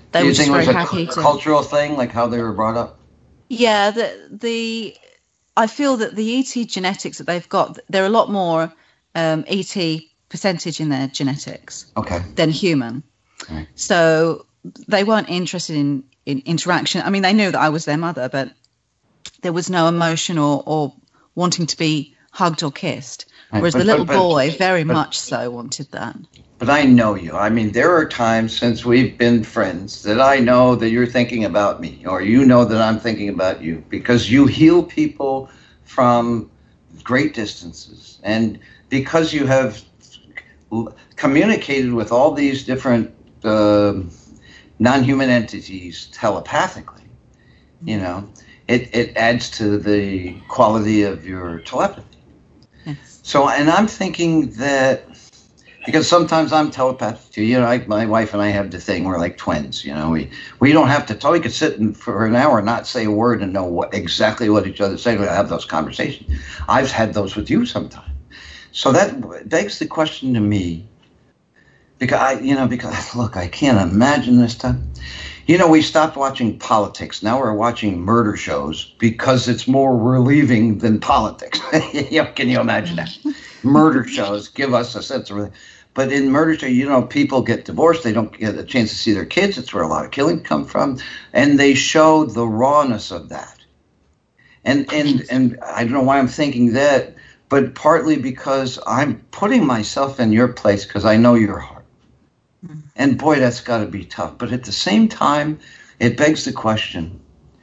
they Do were you just think it very was happy a to. cultural thing, like how they were brought up? Yeah, I feel that the ET genetics that they've got, they're a lot more ET percentage in their genetics Okay. than human. Right. So they weren't interested in interaction. I mean, they knew that I was their mother, but there was no emotion or wanting to be hugged or kissed. Right, Whereas the little boy very much so wanted that. But I know you. I mean, there are times since we've been friends that I know that you're thinking about me, or you know that I'm thinking about you, because you heal people from great distances. And because you have communicated with all these different non-human entities telepathically, you know, it adds to the quality of your telepathy. Yes. So, and I'm thinking that, because sometimes I'm telepathic too. You know, my wife and I have the thing, we're like twins. You know, we don't have to talk. We could sit for an hour and not say a word and know exactly what each other's saying. We have those conversations. I've had those with you sometimes. So that begs the question to me, because look, I can't imagine this time. You know, we stopped watching politics. Now we're watching murder shows because it's more relieving than politics. You know, can you imagine that? Murder shows give us a sense of relief. But in murder shows, you know, people get divorced. They don't get a chance to see their kids. It's where a lot of killing come from. And they show the rawness of that. And I don't know why I'm thinking that, but partly because I'm putting myself in your place because I know your heart. And boy, that's got to be tough. But at the same time, it begs the question.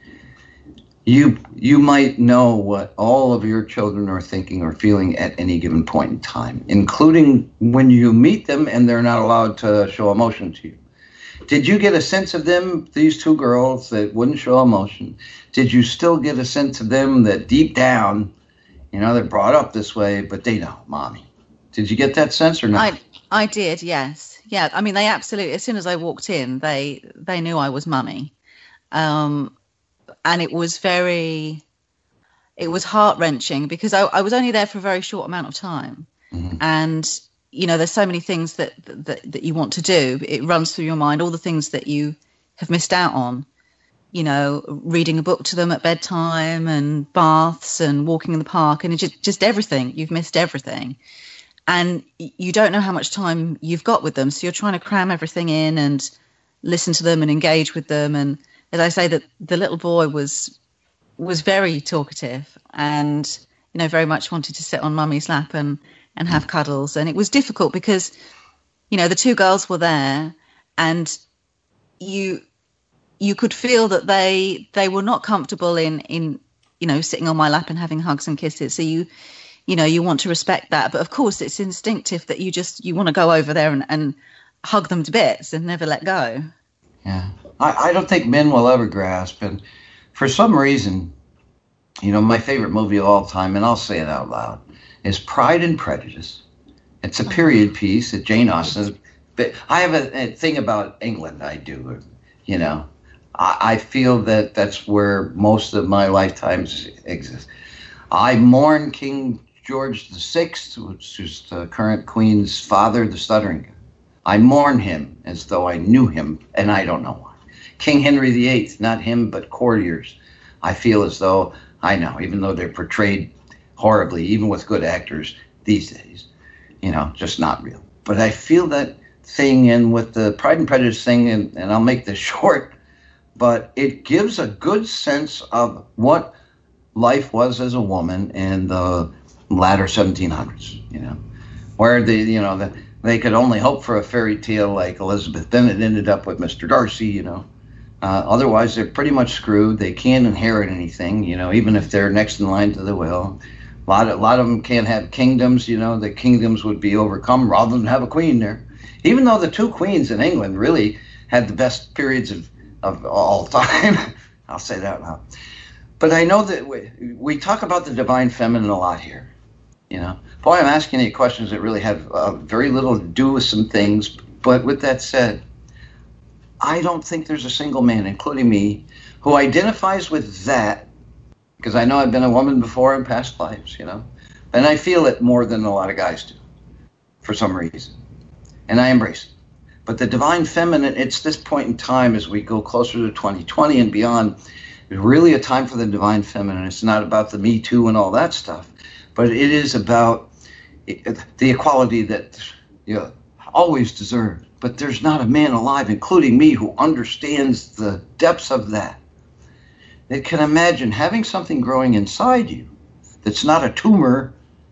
You might know what all of your children are thinking or feeling at any given point in time, including when you meet them and they're not allowed to show emotion to you. Did you get a sense of them, these two girls that wouldn't show emotion? Did you still get a sense of them that deep down, you know, they're brought up this way, but they know, Mommy? Did you get that sense or not? I did, yes. Yeah, I mean, they absolutely, as soon as I walked in, they knew I was Mummy. And it was heart-wrenching because I was only there for a very short amount of time. Mm-hmm. And, you know, there's so many things that you want to do. It runs through your mind, all the things that you have missed out on, you know, reading a book to them at bedtime and baths and walking in the park and just everything. You've missed everything. And you don't know how much time you've got with them. So you're trying to cram everything in and listen to them and engage with them. And as I say, that the little boy was very talkative and, you know, very much wanted to sit on Mummy's lap and have cuddles. And it was difficult because, you know, the two girls were there and you could feel that they were not comfortable in, you know, sitting on my lap and having hugs and kisses. So you know, you want to respect that. But of course, it's instinctive that you want to go over there and hug them to bits and never let go. Yeah. I don't think men will ever grasp. And for some reason, you know, my favorite movie of all time, and I'll say it out loud, is Pride and Prejudice. It's a period piece that Jane Austen. But I have a thing about England. I do, you know. I feel that that's where most of my lifetimes exist. I mourn King George VI, which is the current Queen's father, the stuttering guy. I mourn him as though I knew him, and I don't know why. King Henry VIII, not him, but courtiers. I feel as though I know, even though they're portrayed horribly, even with good actors these days, you know, just not real. But I feel that thing, and with the Pride and Prejudice thing, and I'll make this short, but it gives a good sense of what life was as a woman in the latter 1700s, you know, where they could only hope for a fairy tale like Elizabeth Bennet ended up with Mr. Darcy, you know. Otherwise, they're pretty much screwed. They can't inherit anything, you know, even if they're next in line to the will. A lot of them can't have kingdoms, you know. The kingdoms would be overcome rather than have a queen there. Even though the two queens in England really had the best periods of all time. I'll say that now. But I know that we talk about the divine feminine a lot here. You know, boy, I'm asking you questions that really have very little to do with some things. But with that said, I don't think there's a single man, including me, who identifies with that, because I know I've been a woman before in past lives, you know, and I feel it more than a lot of guys do for some reason. And I embrace it. But the divine feminine, it's this point in time as we go closer to 2020 and beyond, is really a time for the divine feminine. It's not about the Me Too and all that stuff, but it is about the equality that you always deserved. But there's not a man alive, including me, who understands the depths of that. That can imagine having something growing inside you that's not a tumor,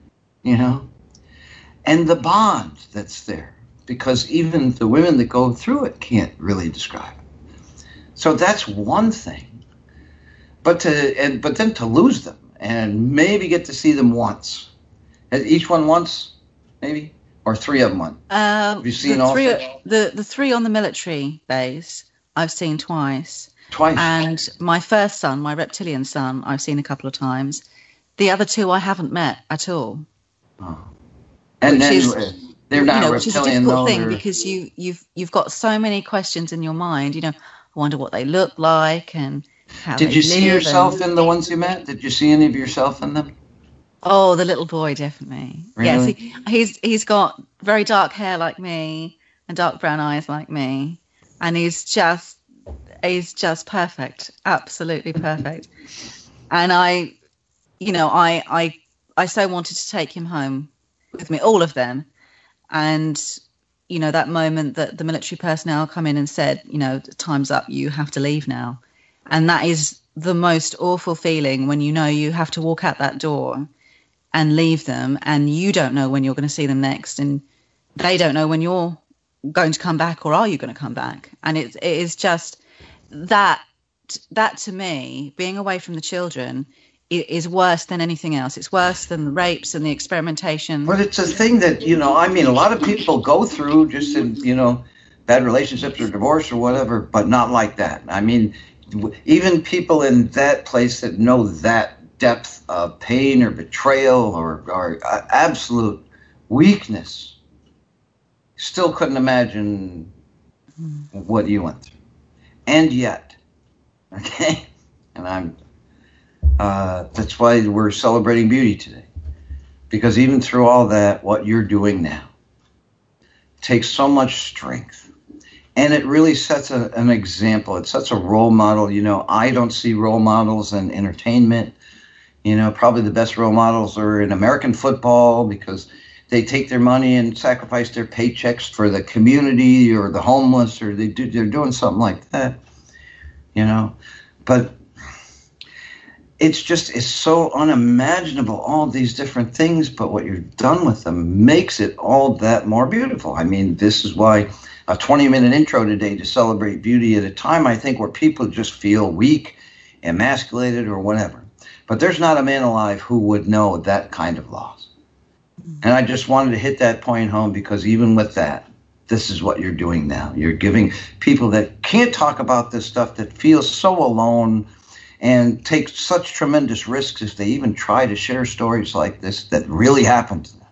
and the bond that's there. Because even the women that go through it can't really describe it. So that's one thing. But then to lose them and maybe get to see them once. Each one once, maybe? Or three of them once? Have you seen all three? The three on the military base, I've seen twice. Twice? And my first son, my reptilian son, I've seen a couple of times. The other two I haven't met at all. Oh. And then... They're not which is a reptilian, difficult thing because you've got so many questions in your mind. I wonder what they look like and how they live. Did you see yourself in the ones you met? Did you see any of yourself in them? Oh, the little boy, definitely. Really? Yes, he's got very dark hair like me and dark brown eyes like me, and he's just perfect, absolutely perfect. And I so wanted to take him home with me, all of them. And, that moment that the military personnel come in and said, time's up, you have to leave now. And that is the most awful feeling when you have to walk out that door and leave them, and you don't know when you're going to see them next, and they don't know when you're going to come back, or are you going to come back. And it is just that to me, being away from the children, is worse than anything else. It's worse than the rapes and the experimentation. But it's a thing that, a lot of people go through just in, bad relationships or divorce or whatever, but not like that. I mean, even people in that place that know that depth of pain or betrayal or absolute weakness still couldn't imagine what you went through. And yet, okay, and that's why we're celebrating beauty today. Because even through all that, what you're doing now takes so much strength. And it really sets an example. It sets a role model. I don't see role models in entertainment. Probably the best role models are in American football because they take their money and sacrifice their paychecks for the community or the homeless, or they're doing something like that. But it's so unimaginable, all these different things, but what you've done with them makes it all that more beautiful. I mean, this is why a 20-minute intro today to celebrate beauty at a time, I think, where people just feel weak, emasculated, or whatever. But there's not a man alive who would know that kind of loss. And I just wanted to hit that point home because even with that, this is what you're doing now. You're giving people that can't talk about this stuff, that feel so alone, and take such tremendous risks if they even try to share stories like this that really happened to them,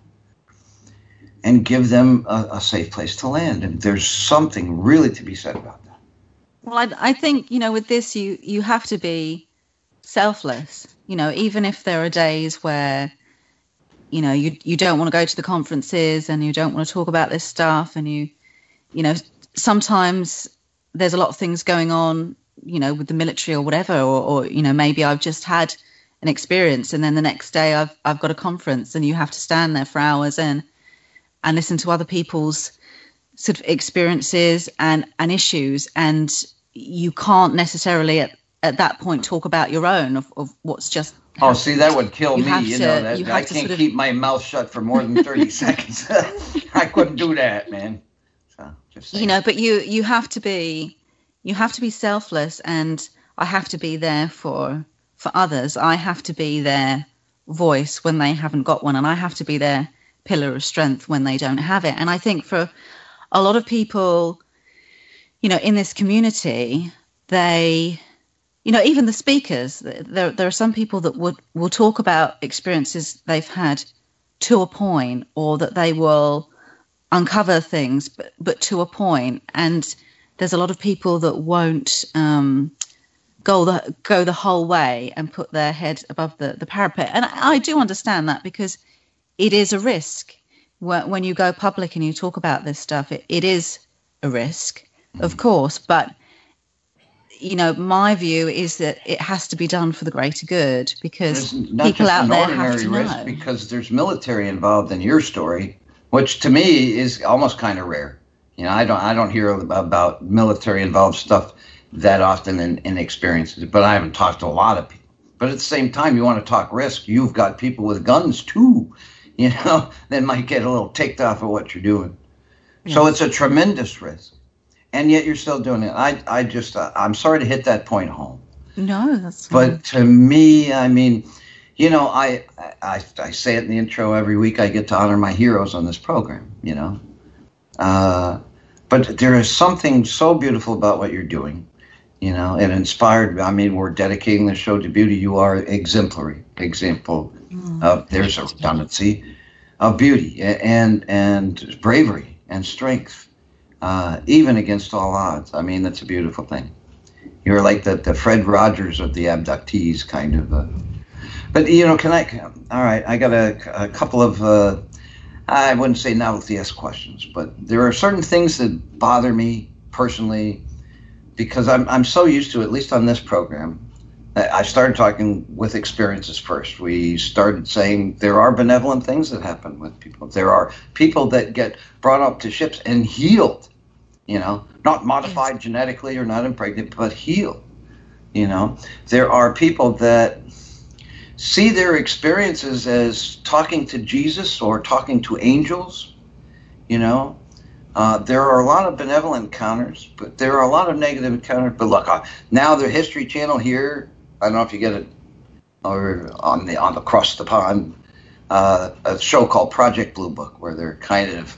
and give them a safe place to land. And there's something really to be said about that. Well, I think, with this, you have to be selfless, even if there are days where, you don't want to go to the conferences and you don't want to talk about this stuff. And sometimes there's a lot of things going on, with the military or whatever, or maybe I've just had an experience and then the next day I've got a conference and you have to stand there for hours and listen to other people's sort of experiences and issues. And you can't necessarily at that point talk about your own of what's just happened. Oh, see, that would kill me. I can't keep my mouth shut for more than 30 seconds. I couldn't do that, man. So, just saying. But you have to be selfless, and I have to be there for others. I have to be their voice when they haven't got one, and I have to be their pillar of strength when they don't have it. And I think for a lot of people, in this community, they, even the speakers, there are some people that will talk about experiences they've had to a point, or that they will uncover things, but to a point. And there's a lot of people that won't go the whole way and put their head above the parapet. And I do understand that, because it is a risk when you go public and you talk about this stuff. It is a risk, of course, but my view is that it has to be done for the greater good, because people out there have to know. Because there's military involved in your story, which to me is almost kind of rare. I don't hear about military involved stuff that often in experiences, but I haven't talked to a lot of people. But at the same time, you want to talk risk. You've got people with guns too, that might get a little ticked off of what you're doing. Yes. So it's a tremendous risk. And yet you're still doing it. I'm sorry to hit that point home. No, that's fine. But to me, I mean, I say it in the intro every week. I get to honor my heroes on this program, But there is something so beautiful about what you're doing, It inspired. I mean, we're dedicating the show to beauty. You are exemplary example of, there's a redundancy, of beauty and bravery and strength. Even against all odds. I mean, that's a beautiful thing. You're like the Fred Rogers of the abductees, kind of. But, all right, I got a couple of, I wouldn't say novelty-esque questions, but there are certain things that bother me personally, because I'm so used to, at least on this program, I started talking with experiences first. We started saying there are benevolent things that happen with people. There are people that get brought up to ships and healed. Not modified genetically or not impregnated, but healed. There are people that see their experiences as talking to Jesus or talking to angels. There are a lot of benevolent encounters, but there are a lot of negative encounters. But look, now the History Channel here, I don't know if you get it, or on the across the pond, a show called Project Blue Book, where they're kind of,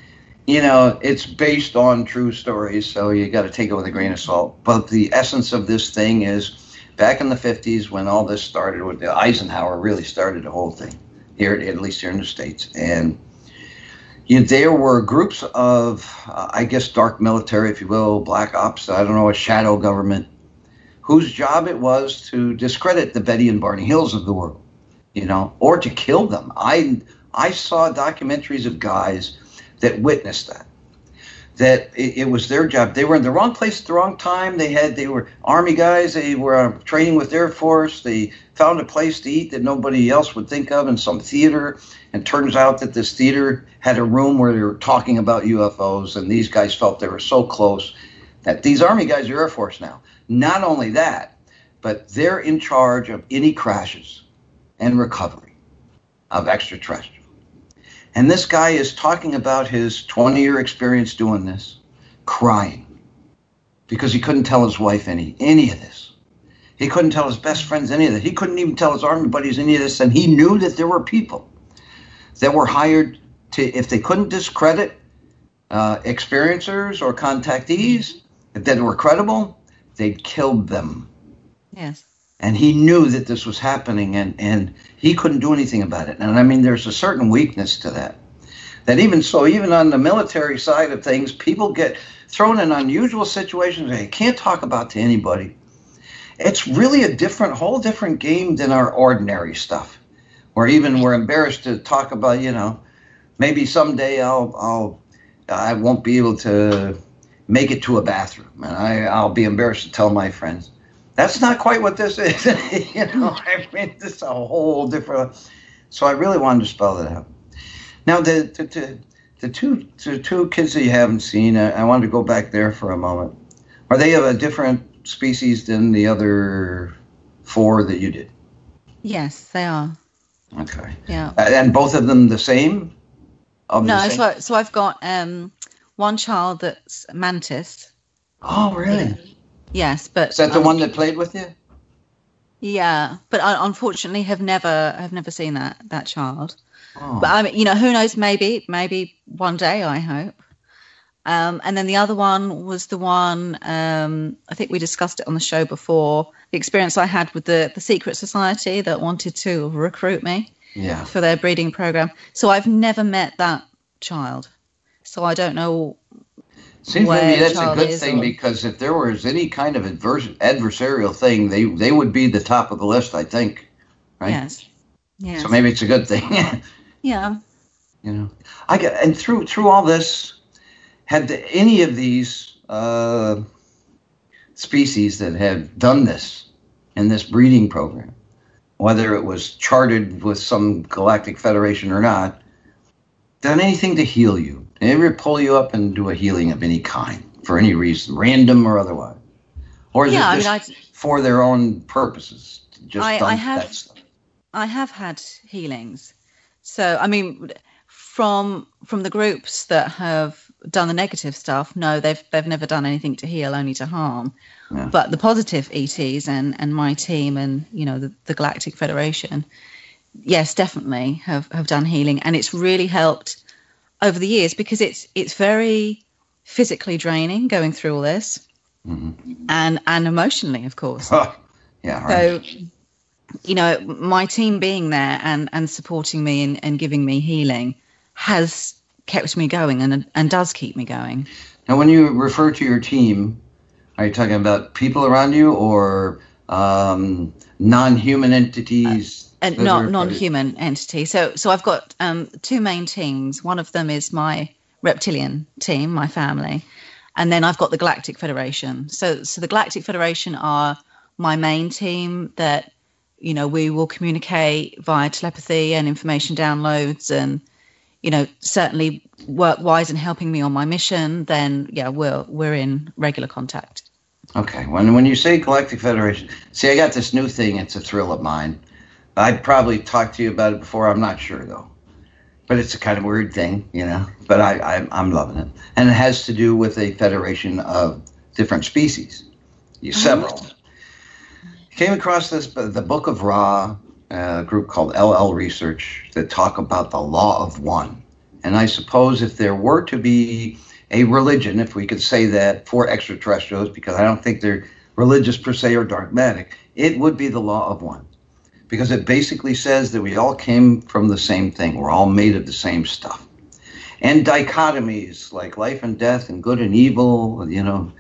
it's based on true stories, so you got to take it with a grain of salt. But the essence of this thing is, back in the 50s, when all this started, with Eisenhower really started the whole thing, here, at least here in the States. And there were groups of, I guess, dark military, if you will, black ops, I don't know, a shadow government, whose job it was to discredit the Betty and Barney Hills of the world, or to kill them. I saw documentaries of guys that witnessed that it was their job. They were in the wrong place at the wrong time. They were Army guys. They were training with Air Force. They found a place to eat that nobody else would think of in some theater. And turns out that this theater had a room where they were talking about UFOs. And these guys felt they were so close that these Army guys are Air Force now. Not only that, but they're in charge of any crashes and recovery of extraterrestrials. And this guy is talking about his 20-year experience doing this, crying, because he couldn't tell his wife any of this. He couldn't tell his best friends any of this. He couldn't even tell his Army buddies any of this. And he knew that there were people that were hired to, if they couldn't discredit experiencers or contactees that were credible, they'd killed them. Yes. And he knew that this was happening, and he couldn't do anything about it. And I mean, there's a certain weakness to that. That even on the military side of things, people get thrown in unusual situations they can't talk about to anybody. It's really a whole different game than our ordinary stuff, or even we're embarrassed to talk about. Maybe someday I won't be able to make it to a bathroom, and I'll be embarrassed to tell my friends. That's not quite what this is. I mean, this is a whole different. So I really wanted to spell that out. Now, the two kids that you haven't seen, I wanted to go back there for a moment. Are they of a different species than the other 4 that you did? Yes, they are. Okay. Yeah. And both of them the same? So I've got one child that's Mantis. Oh, really? Yes, but is that the one that played with you? Yeah, but I unfortunately have never seen that child. Oh. But I mean, who knows? Maybe one day. I hope. And then the other one was the one I think we discussed it on the show before. The experience I had with the secret society that wanted to recruit me for their breeding program. So I've never met that child. So I don't know. Seems to me that's a good thing, because if there was any kind of adversarial thing, they would be the top of the list, I think. Right? Yes. So maybe it's a good thing. Yeah. And through all this, had any of these species that have done this in this breeding program, whether it was charted with some galactic federation or not, done anything to heal you? Did they ever pull you up and do a healing of any kind for any reason, random or otherwise? Or is it just for their own purposes? I have had healings. So, I mean, from the groups that have done the negative stuff, no, they've never done anything to heal, only to harm. Yeah. But the positive ETs and my team and, you know, the Galactic Federation, yes, definitely have done healing. And it's really helped over the years because it's very physically draining going through all this. Mm-hmm. and emotionally, of course. Yeah, right. So, you know, my team being there and supporting me and giving me healing has kept me going and does keep me going. Now, when you refer to your team, are you talking about people around you or non-human entities? Non-human entities. So I've got two main teams. One of them is my reptilian team, my family. And then I've got the Galactic Federation. So the Galactic Federation are my main team that, you know, we will communicate via telepathy and information downloads and, you know, certainly work-wise and helping me on my mission. Then, yeah, we're in regular contact. Okay. When you say Galactic Federation, see, I got this new thing. It's a thrill of mine. I'd probably talked to you about it before. I'm not sure, though. But it's a kind of weird thing, you know, but I'm loving it. And it has to do with a federation of different species, several. Came across the Book of Ra, a group called LL Research that talk about the law of one. And I suppose if there were to be a religion, if we could say that, for extraterrestrials, because I don't think they're religious per se or dogmatic, it would be the law of one. Because it basically says that we all came from the same thing. We're all made of the same stuff. And dichotomies like life and death and good and evil, you know,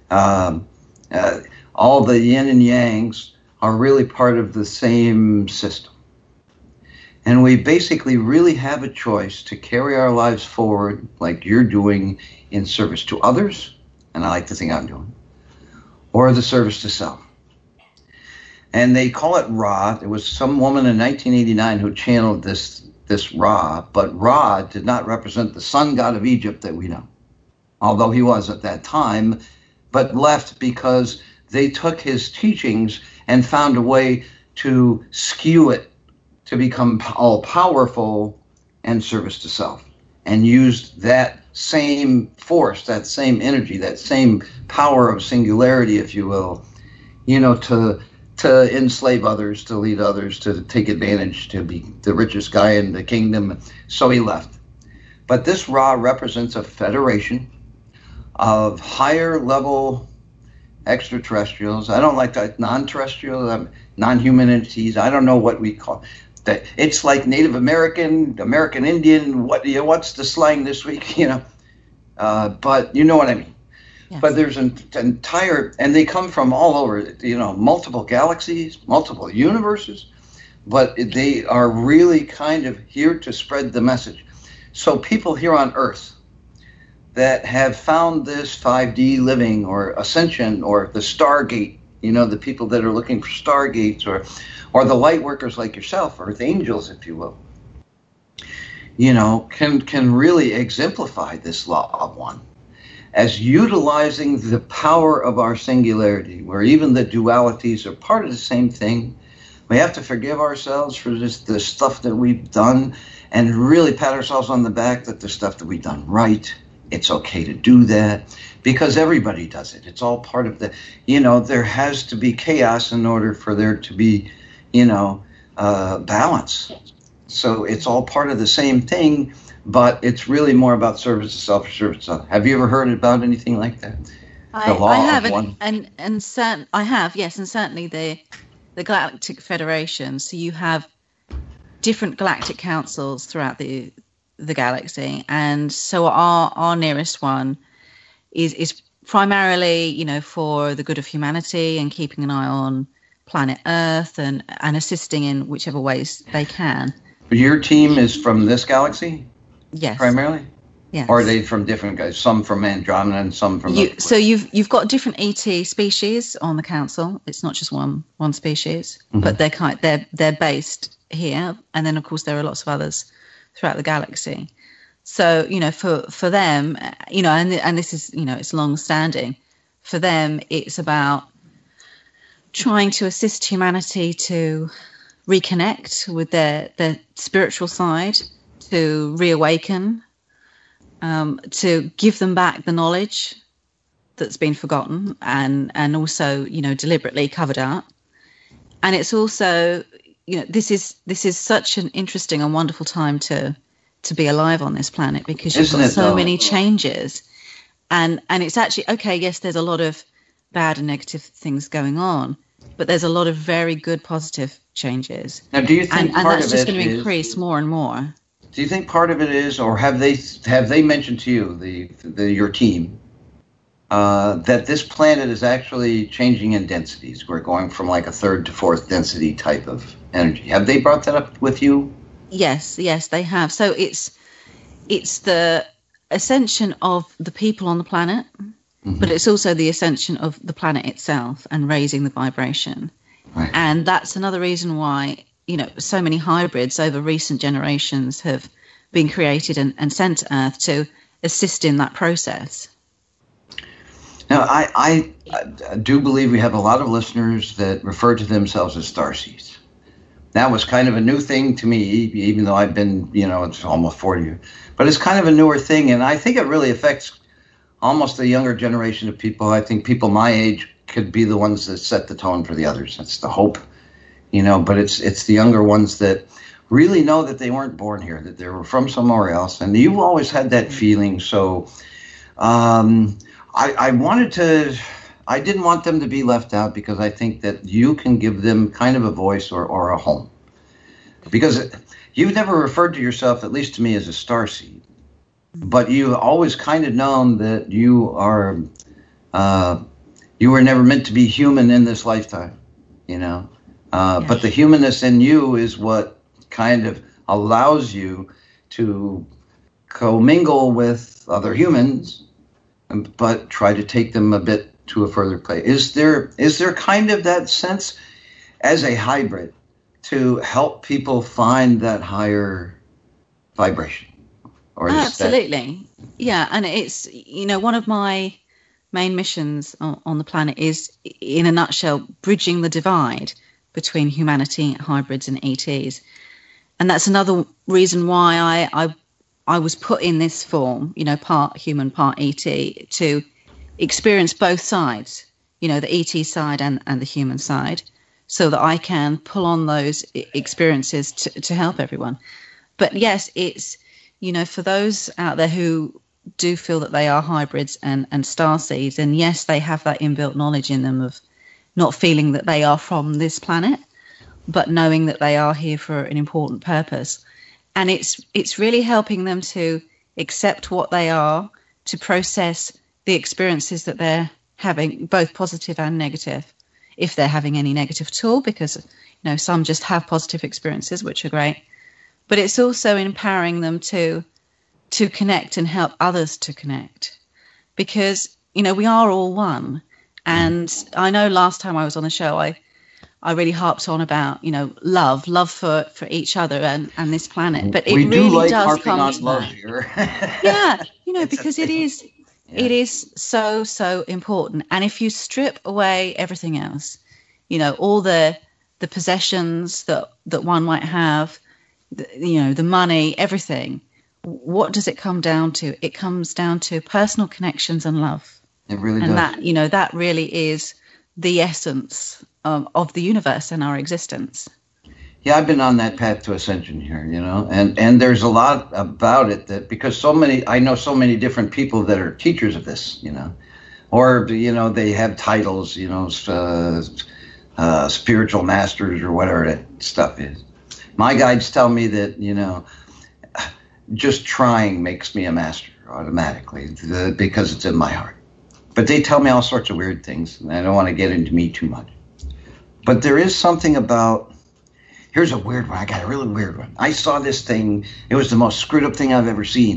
all the yin and yangs are really part of the same system. And we basically really have a choice to carry our lives forward like you're doing in service to others, and I like to think I'm doing, or the service to self. And they call it Ra. There was some woman in 1989 who channeled this Ra, but Ra did not represent the sun god of Egypt that we know, although he was at that time, but left because they took his teachings and found a way to skew it to become all-powerful and service to self, and used that same force, that same energy, that same power of singularity, if you will, you know, to enslave others, to lead others, to take advantage, to be the richest guy in the kingdom. So he left. But this Ra represents a federation of higher level extraterrestrials. I don't like that, non-terrestrial, non-human entities. I don't know what we call that. It's like Native American, American Indian. What's the slang this week? You know, but you know what I mean. Yes. But there's an entire, and they come from all over, you know, multiple galaxies, multiple universes, but they are really kind of here to spread the message. So people here on Earth that have found this 5D living or ascension or the Stargate, you know, the people that are looking for Stargates or the light workers like yourself, Earth angels, if you will, you know, can really exemplify this law of one as utilizing the power of our singularity, where even the dualities are part of the same thing. We have to forgive ourselves for the stuff that we've done and really pat ourselves on the back that the stuff that we've done right. It's okay to do that because everybody does it. It's all part of the, you know, there has to be chaos in order for there to be, you know, balance. So it's all part of the same thing, but it's really more about service to self or service to self. Have you ever heard about anything like that? I have, I have, yes, and certainly the Galactic Federation. So you have different galactic councils throughout the galaxy, and so our nearest one is primarily, you know, for the good of humanity and keeping an eye on planet Earth and assisting in whichever ways they can. Your team is from this galaxy? Yes. Primarily? Yes. Or are they from different guys? Some from Andromeda and some from. So you've got different ET species on the council. It's not just one species, but they're based here, and then of course there are lots of others throughout the galaxy. So for them, and this is it's long standing. For them, it's about trying to assist humanity to reconnect with their spiritual side, to reawaken. To give them back the knowledge that's been forgotten and also deliberately covered up. And it's also this is such an interesting and wonderful time to be alive on this planet, because you've got so many changes, and it's actually okay. Yes, there's a lot of bad and negative things going on, but there's a lot of very good positive changes. Now, do you think and that's just going to increase more and more? Do you think part of it is, or have they mentioned to you, your team, that this planet is actually changing in densities? We're going from like a third to fourth density type of energy. Have they brought that up with you? Yes, they have. So it's the ascension of the people on the planet, but it's also the ascension of the planet itself and raising the vibration. Right. And that's another reason why so many hybrids over recent generations have been created and sent to Earth to assist in that process. Now, I do believe we have a lot of listeners that refer to themselves as starseeds. That was kind of a new thing to me, even though I've been, it's almost 40 years. But it's kind of a newer thing, and I think it really affects almost the younger generation of people. I think people my age could be the ones that set the tone for the others. That's the hope. But it's the younger ones that really know that they weren't born here, that they were from somewhere else. And you've always had that feeling. So I didn't want them to be left out, because I think that you can give them kind of a voice or a home. Because you've never referred to yourself, at least to me, as a starseed. But you've always kind of known that you were never meant to be human in this lifetime, Yes. But the humanness in you is what kind of allows you to commingle with other humans, but try to take them a bit to a further place. Is there kind of that sense as a hybrid to help people find that higher vibration? Or absolutely. Yeah, and it's one of my main missions on the planet is, in a nutshell, bridging the divide between humanity, hybrids, and ETs. And that's another reason why I was put in this form, part human, part ET, to experience both sides, the ET side and the human side, so that I can pull on those experiences to help everyone. But yes, it's, for those out there who do feel that they are hybrids and starseeds, and yes, they have that inbuilt knowledge in them of not feeling that they are from this planet, but knowing that they are here for an important purpose. And it's really helping them to accept what they are, to process the experiences that they're having, both positive and negative, if they're having any negative at all, because some just have positive experiences, which are great. But it's also empowering them to connect and help others to connect, because we are all one. And I know last time I was on the show, I really harped on about, love for each other and this planet. But it really does come to love here. Yeah, because it is so, so important. And if you strip away everything else, all the possessions that one might have, the money, everything, what does it come down to? It comes down to personal connections and love. It really does. And that really is the essence of the universe and our existence. Yeah, I've been on that path to ascension here, and there's a lot about it that, because I know so many different people that are teachers of this, or, they have titles, spiritual masters or whatever that stuff is. My guides tell me that, just trying makes me a master automatically, because it's in my heart. But they tell me all sorts of weird things, and I don't want to get into me too much. But there is something about, here's a weird one. I got a really weird one. I saw this thing. It was the most screwed up thing I've ever seen.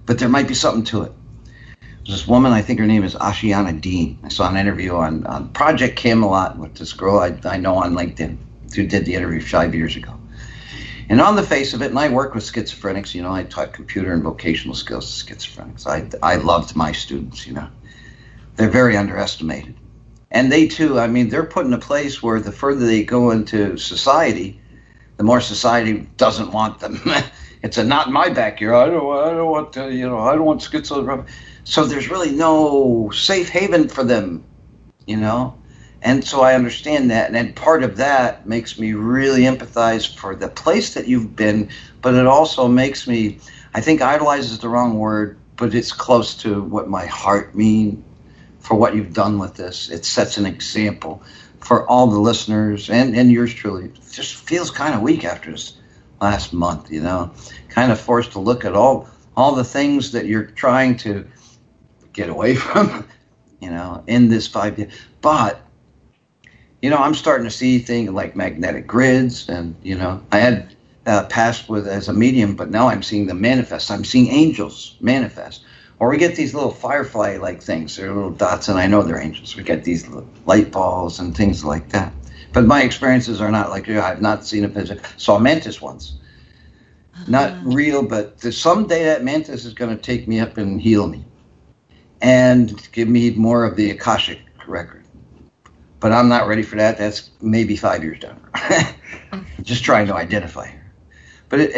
but there might be something to it. There's this woman, I think her name is Ashiana Dean. I saw an interview on Project Camelot with this girl I know on LinkedIn who did the interview 5 years ago. And on the face of it, and I work with schizophrenics, you know, I taught computer and vocational skills to schizophrenics. I loved my students, you know. They're very underestimated. And they too, I mean, they're put in a place where the further they go into society, the more society doesn't want them. It's a not in my backyard. I don't want to, you know, I don't want schizo. So there's really no safe haven for them, you know. And so I understand that, and part of that makes me really empathize for the place that you've been, but it also makes me, I think idolize is the wrong word, but it's close to what my heart means for what you've done with this. It sets an example for all the listeners and yours truly. It just feels kind of weak after this last month, you know, kind of forced to look at all the things that you're trying to get away from, you know, in this 5 years. But you know, I'm starting to see things like magnetic grids, and you know, I had passed with as a medium, but now I'm seeing them manifest. I'm seeing angels manifest, or we get these little firefly-like things. They're little dots, and I know they're angels. We get these little light balls and things like that. But my experiences are not like, I've not seen a pigeon. Saw a mantis once, not real, but someday that mantis is going to take me up and heal me, and give me more of the Akashic record. But I'm not ready for that. That's maybe 5 years down. Just trying to identify her. But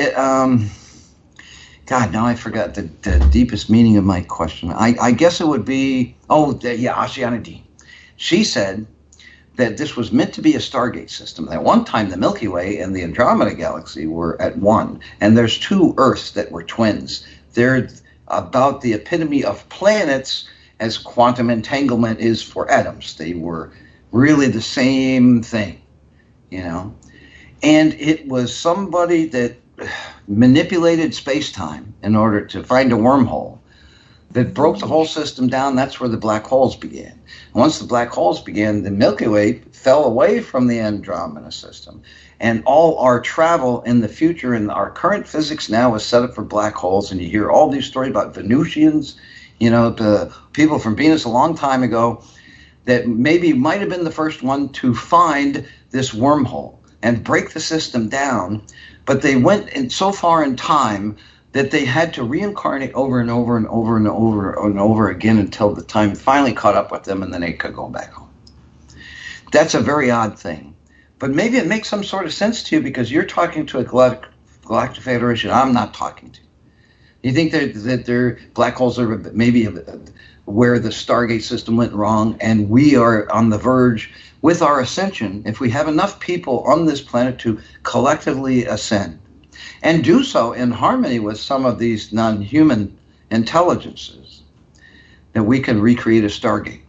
God, now I forgot the deepest meaning of my question. I guess it would be, Ashiana Dean. She said that this was meant to be a Stargate system. At one time, the Milky Way and the Andromeda Galaxy were at one. And there's two Earths that were twins. They're about the epitome of planets as quantum entanglement is for atoms. They were really the same thing, you know. And it was somebody that manipulated space-time in order to find a wormhole that broke the whole system down. That's where the black holes began. And once the black holes began, the Milky Way fell away from the Andromeda system. And all our travel in the future and our current physics now is set up for black holes. And you hear all these stories about Venusians, you know, the people from Venus a long time ago, that maybe might have been the first one to find this wormhole and break the system down, but they went in so far in time that they had to reincarnate over and over and over and over and over again until the time finally caught up with them and then they could go back home. That's a very odd thing. But maybe it makes some sort of sense to you because you're talking to a Galactic Federation I'm not talking to. You think that their black holes are maybe where the Stargate system went wrong, and we are on the verge with our ascension, if we have enough people on this planet to collectively ascend and do so in harmony with some of these non-human intelligences, that we can recreate a Stargate.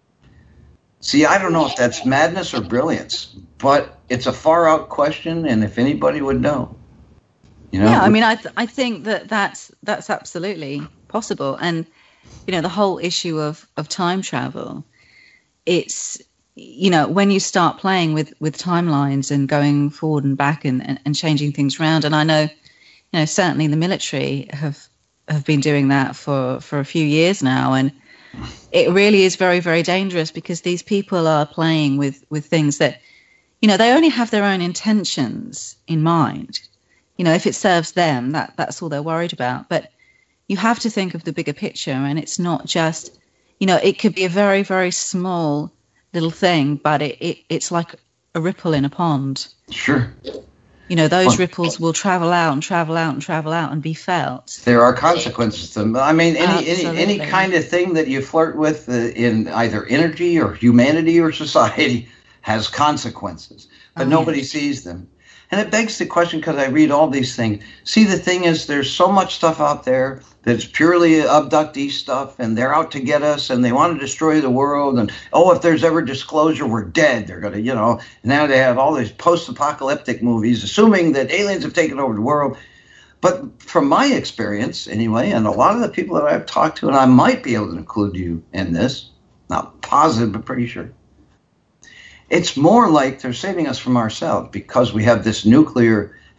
See, I don't know if that's madness or brilliance, but it's a far-out question, and if anybody would know. You know? Yeah, I mean, I think that's absolutely possible. And you know, the whole issue of time travel, it's, you know, when you start playing with timelines and going forward and back and changing things around. And I know, you know, certainly the military have been doing that for a few years now. And it really is very, very dangerous because these people are playing with things that, you know, they only have their own intentions in mind. You know, if it serves them, that's all they're worried about. But you have to think of the bigger picture, and it's not just, you know, it could be a very, very small little thing, but it's like a ripple in a pond. Sure. You know, those ripples will travel out and travel out and travel out and be felt. There are consequences to them. I mean, any kind of thing that you flirt with in either energy or humanity or society has consequences, but nobody sees them. And it begs the question, because I read all these things. See, the thing is, there's so much stuff out there that's purely abductee stuff, and they're out to get us, and they want to destroy the world. And, if there's ever disclosure, we're dead. They're going to, you know, now they have all these post-apocalyptic movies, assuming that aliens have taken over the world. But from my experience, anyway, and a lot of the people that I've talked to, and I might be able to include you in this, not positive, but pretty sure, it's more like they're saving us from ourselves because we have this nuclear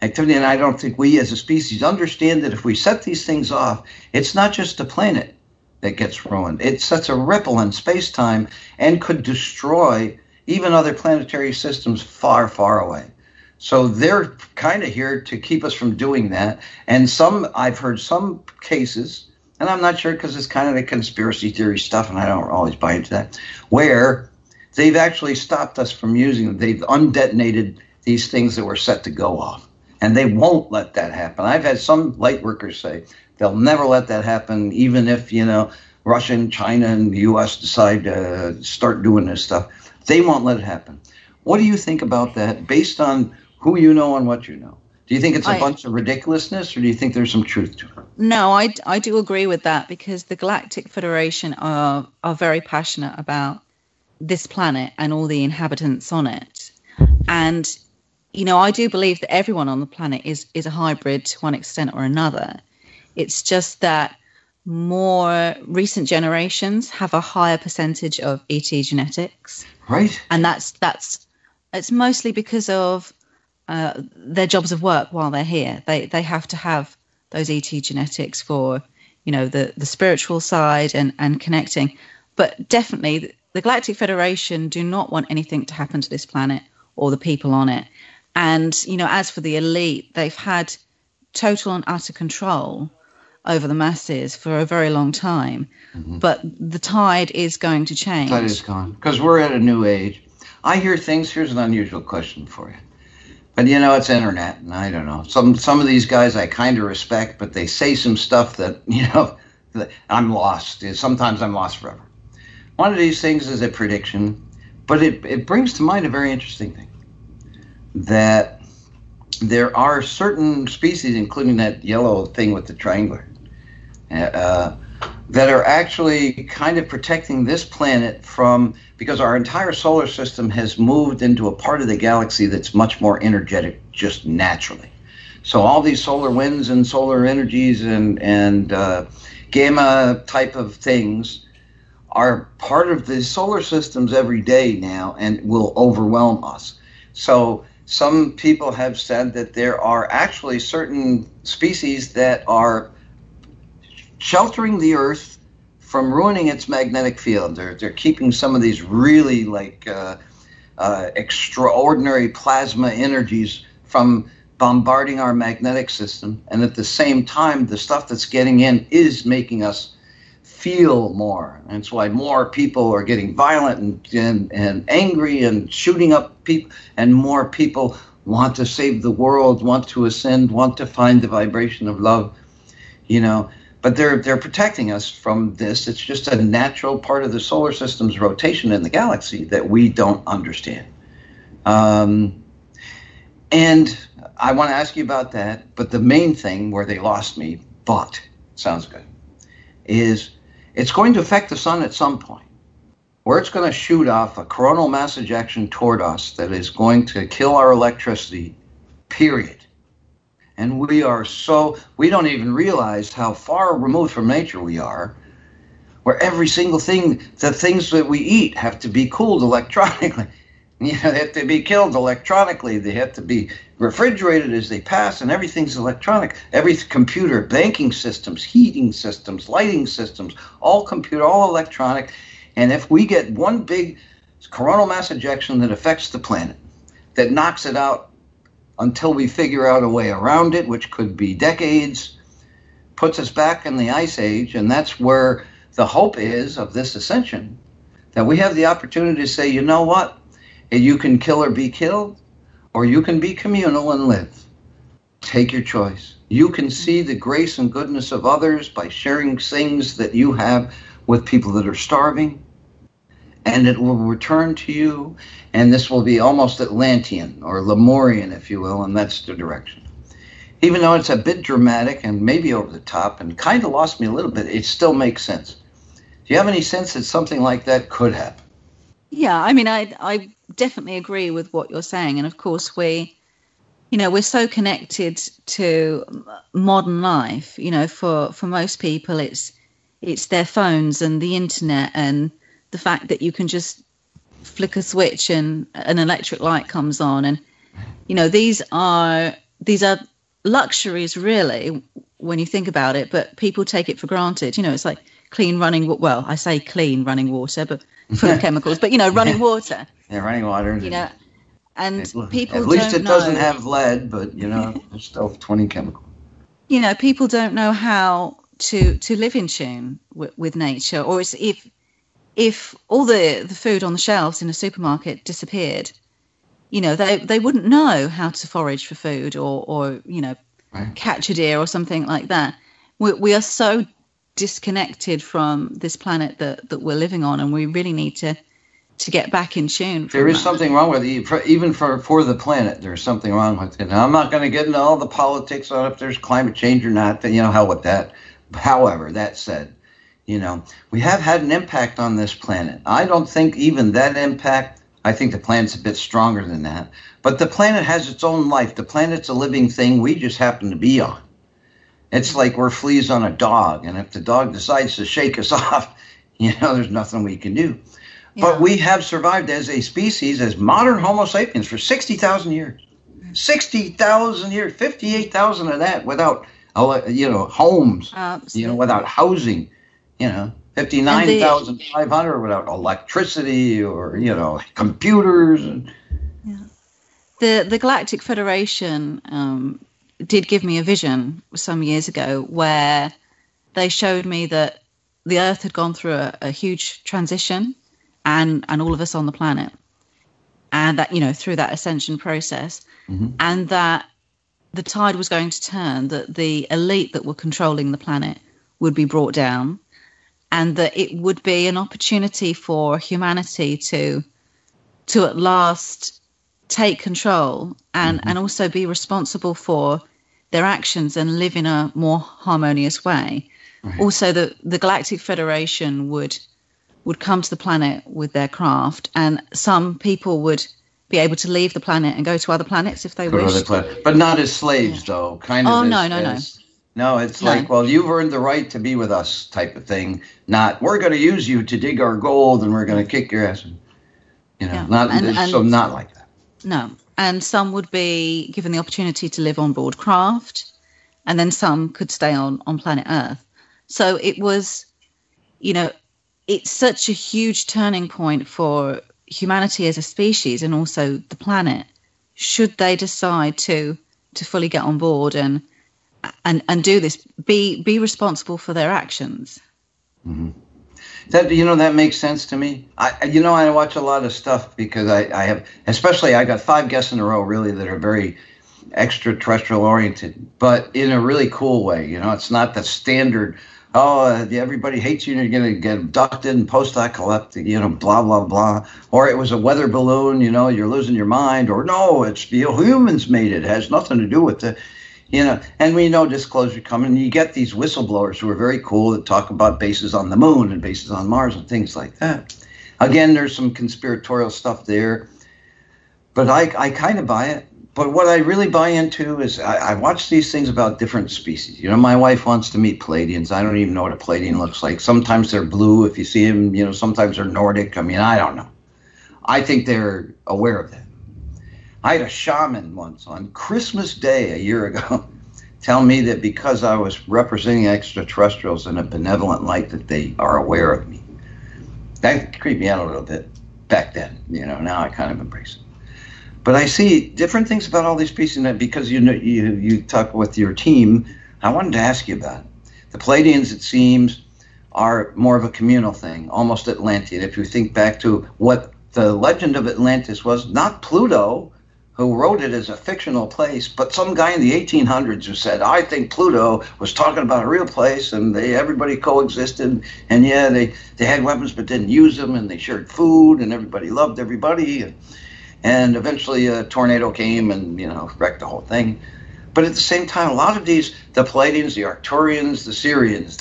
activity. And I don't think we as a species understand that if we set these things off, it's not just the planet that gets ruined. It sets a ripple in space-time and could destroy even other planetary systems far, far away. So they're kind of here to keep us from doing that. And I've heard some cases, and I'm not sure because it's kind of the conspiracy theory stuff, and I don't always buy into that, where they've actually stopped us from using them. They've undetonated these things that were set to go off, and they won't let that happen. I've had some light workers say they'll never let that happen, even if, Russia and China and the U.S. decide to start doing this stuff. They won't let it happen. What do you think about that based on who you know and what you know? Do you think it's a bunch of ridiculousness, or do you think there's some truth to it? No, I do agree with that, because the Galactic Federation are very passionate about this planet and all the inhabitants on it. And, I do believe that everyone on the planet is a hybrid to one extent or another. It's just that more recent generations have a higher percentage of ET genetics. Right. And it's mostly because of their jobs of work while they're here. They have to have those ET genetics for, the spiritual side and connecting. But definitely the Galactic Federation do not want anything to happen to this planet or the people on it. And, as for the elite, they've had total and utter control over the masses for a very long time. Mm-hmm. But the tide is going to change. The tide is gone, because we're at a new age. I hear things. Here's an unusual question for you. But, it's internet, and I don't know. Some of these guys I kind of respect, but they say some stuff that, that I'm lost. Sometimes I'm lost forever. One of these things is a prediction, but it brings to mind a very interesting thing. That there are certain species, including that yellow thing with the triangular, that are actually kind of protecting this planet because our entire solar system has moved into a part of the galaxy that's much more energetic just naturally. So all these solar winds and solar energies and gamma type of things are part of the solar systems every day now and will overwhelm us. So some people have said that there are actually certain species that are sheltering the Earth from ruining its magnetic field. They're keeping some of these really extraordinary plasma energies from bombarding our magnetic system. And at the same time, the stuff that's getting in is making us feel more. And that's why more people are getting violent and angry and shooting up people, and more people want to save the world, want to ascend, want to find the vibration of love, But they're protecting us from this. It's just a natural part of the solar system's rotation in the galaxy that we don't understand. And I want to ask you about that. But the main thing where they lost me, but sounds good, is it's going to affect the sun at some point, where it's going to shoot off a coronal mass ejection toward us that is going to kill our electricity, period. And we don't even realize how far removed from nature we are, where every single thing, the things that we eat have to be cooled electronically. They have to be killed electronically. They have to be refrigerated as they pass, and everything's electronic. Every computer, banking systems, heating systems, lighting systems, all computer, all electronic. And if we get one big coronal mass ejection that affects the planet, that knocks it out until we figure out a way around it, which could be decades, puts us back in the ice age, and that's where the hope is of this ascension, that we have the opportunity to say, you know what? You can kill or be killed, or you can be communal and live. Take your choice. You can see the grace and goodness of others by sharing things that you have with people that are starving, and it will return to you, and this will be almost Atlantean or Lemurian, if you will, and that's the direction. Even though it's a bit dramatic and maybe over the top and kind of lost me a little bit, it still makes sense. Do you have any sense that something like that could happen? Yeah, I mean, I definitely agree with what you're saying. And of course, we're so connected to modern life. For most people, it's their phones and the internet and the fact that you can just flick a switch and an electric light comes on. And, these are these are luxuries, really, when you think about it, but people take it for granted. You know, it's like clean running, well, I say clean running water, but full of chemicals, but, you know, running water. Yeah, running water. You know, and people at least don't it doesn't know, have lead, but, you know, there's still 20 chemicals. You know, people don't know how to live in tune with nature, or it's if all the food on the shelves in a supermarket disappeared, you know, they wouldn't know how to forage for food or you know, right, catch a deer or something like that. We are so disconnected from this planet that we're living on, and we really need to get back in tune. There is something wrong with it, even for the planet. There's something wrong with it. Now, I'm not going to get into all the politics on if there's climate change or not. You know, hell with that. However, that said, you know, we have had an impact on this planet. I don't think even that impact, I think the planet's a bit stronger than that. But the planet has its own life. The planet's a living thing. We just happen to be on. It's like we're fleas on a dog. And if the dog decides to shake us off, you know, there's nothing we can do. Yeah. But we have survived as a species, as modern Homo sapiens, for 60,000 years. 60,000 years, 58,000 of that without, you know, homes, you know, without housing, you know, 59,500 without electricity or, you know, computers. And the Galactic Federation did give me a vision some years ago where they showed me that the Earth had gone through a huge transition, and all of us on the planet, and that, you know, through that ascension process, and that the tide was going to turn, that the elite that were controlling the planet would be brought down, and that it would be an opportunity for humanity to at last take control and also be responsible for their actions and live in a more harmonious way. Right. Also, the Galactic Federation would come to the planet with their craft, and some people would be able to leave the planet and go to other planets if they wished. But not as slaves, though. Kind of. Oh, no. No, it's like, well, you've earned the right to be with us type of thing. Not, we're going to use you to dig our gold and we're going to kick your ass. You know, not like that. No. And some would be given the opportunity to live on board craft, and then some could stay on planet Earth. So it was, you know, it's such a huge turning point for humanity as a species and also the planet, should they decide to fully get on board and do this, be responsible for their actions. Mm-hmm. That, you know, that makes sense to me. I watch a lot of stuff because I have, especially I got 5 guests in a row really that are very extraterrestrial oriented, but in a really cool way. You know, it's not the standard, everybody hates you and you're going to get abducted and post-apocalyptic, you know, blah, blah, blah. Or it was a weather balloon, you know, you're losing your mind. Or no, it's, you know, humans made it. It has nothing to do with the, you know, and we know disclosure coming. You get these whistleblowers who are very cool that talk about bases on the moon and bases on Mars and things like that. Again, there's some conspiratorial stuff there, but I kind of buy it. But what I really buy into is I watch these things about different species. You know, my wife wants to meet Pleiadians. I don't even know what a Pleiadian looks like. Sometimes they're blue if you see them. You know, sometimes they're Nordic. I mean, I don't know. I think they're aware of that. I had a shaman once on Christmas Day a year ago tell me that because I was representing extraterrestrials in a benevolent light that they are aware of me. That creeped me out a little bit back then. You know, now I kind of embrace it. But I see different things about all these species, and because you talk with your team, I wanted to ask you about it. The Pleiadians, it seems, are more of a communal thing, almost Atlantean. If you think back to what the legend of Atlantis was, not Pluto, who wrote it as a fictional place, but some guy in the 1800s who said, I think Pluto was talking about a real place, and everybody coexisted, and yeah, they had weapons but didn't use them, and they shared food, and everybody loved everybody, and eventually a tornado came and, you know, wrecked the whole thing. But at the same time, a lot of these, the Pleiadians, the Arcturians, the Sirians,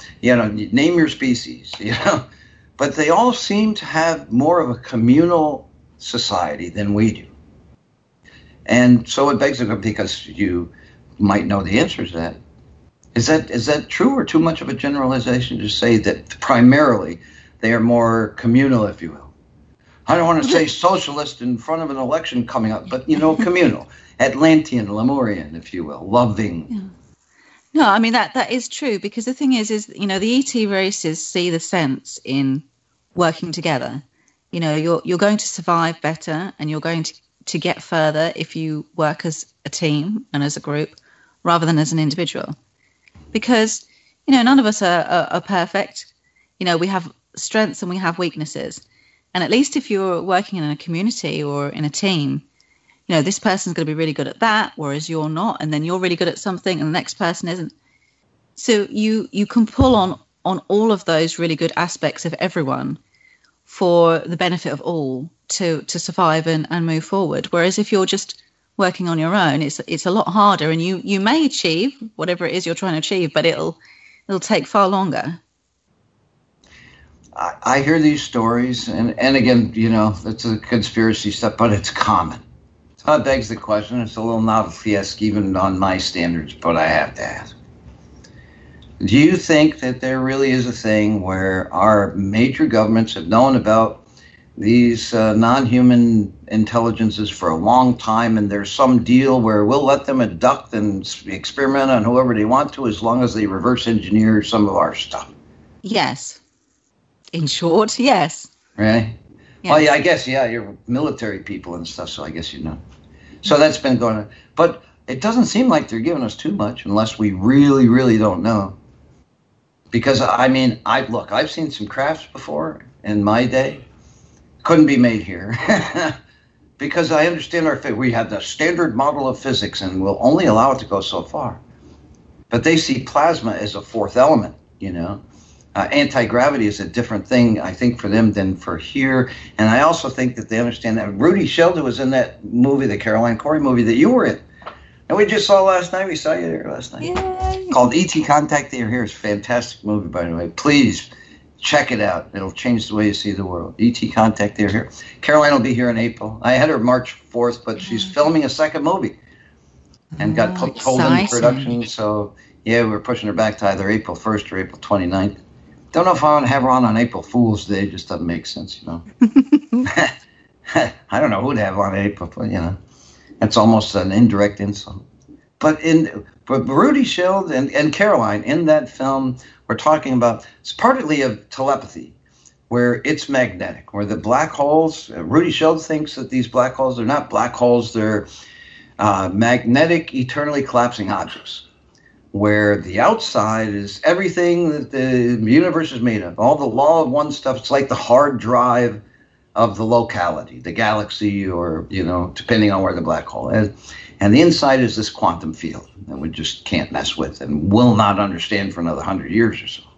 name your species, you know, but they all seem to have more of a communal society than we do. And so it begs the question, because you might know the answer to that. Is that true, or too much of a generalization to say that primarily they are more communal, if you will? I don't want to say socialist in front of an election coming up, but, you know, communal. Atlantean, Lemurian, if you will, loving. Yeah. No, I mean that is true, because the thing is the ET races see the sense in working together. You're going to survive better, and you're going to get further if you work as a team and as a group rather than as an individual. Because none of us are perfect. We have strengths and we have weaknesses, and at least if you're working in a community or in a team, this person's going to be really good at that, whereas you're not, and then you're really good at something and the next person isn't. So you can pull on all of those really good aspects of everyone for the benefit of all to survive and move forward. Whereas if you're just working on your own, it's a lot harder, and you may achieve whatever it is you're trying to achieve, but it'll take far longer. I hear these stories, and again, it's a conspiracy stuff, but it's common. So it begs the question. It's a little novelty-esque even on my standards, but I have to ask. Do you think that there really is a thing where our major governments have known about these non-human intelligences for a long time, and there's some deal where we'll let them abduct and experiment on whoever they want to, as long as they reverse engineer some of our stuff? Yes. In short, yes. Really? Yes. Well, yeah, I guess, you're military people and stuff, so I guess you know. So that's been going on. But it doesn't seem like they're giving us too much unless we really, really don't know. Because, I've seen some crafts before in my day. Couldn't be made here. Because I understand we have the standard model of physics, and we'll only allow it to go so far. But they see plasma as a fourth element, Anti-gravity is a different thing, I think, for them than for here. And I also think that they understand that. Rudy Sheldon was in that movie, the Caroline Corey movie that you were in. And we just saw last night. We saw you there last night. Yay. Called E.T. Contact. They Are Here. It's a fantastic movie, by the way. Please check it out. It'll change the way you see the world. E.T. Contact. They Are Here. Caroline will be here in April. I had her March 4th, but she's filming a second movie and got told into production. So, we're pushing her back to either April 1st or April 29th. Don't know if I want to have her on April Fool's Day. It just doesn't make sense, I don't know who to have on April, but, that's almost an indirect insult. But Rudy Sheldon and Caroline, in that film, we're talking about, it's partly of telepathy, where it's magnetic, where the black holes, Rudy Sheldon thinks that these black holes are not black holes, they're magnetic, eternally collapsing objects, where the outside is everything that the universe is made of, all the law of one stuff. It's like the hard drive of the locality, the galaxy, or, depending on where the black hole is. And the inside is this quantum field that we just can't mess with and will not understand for another 100 years or so.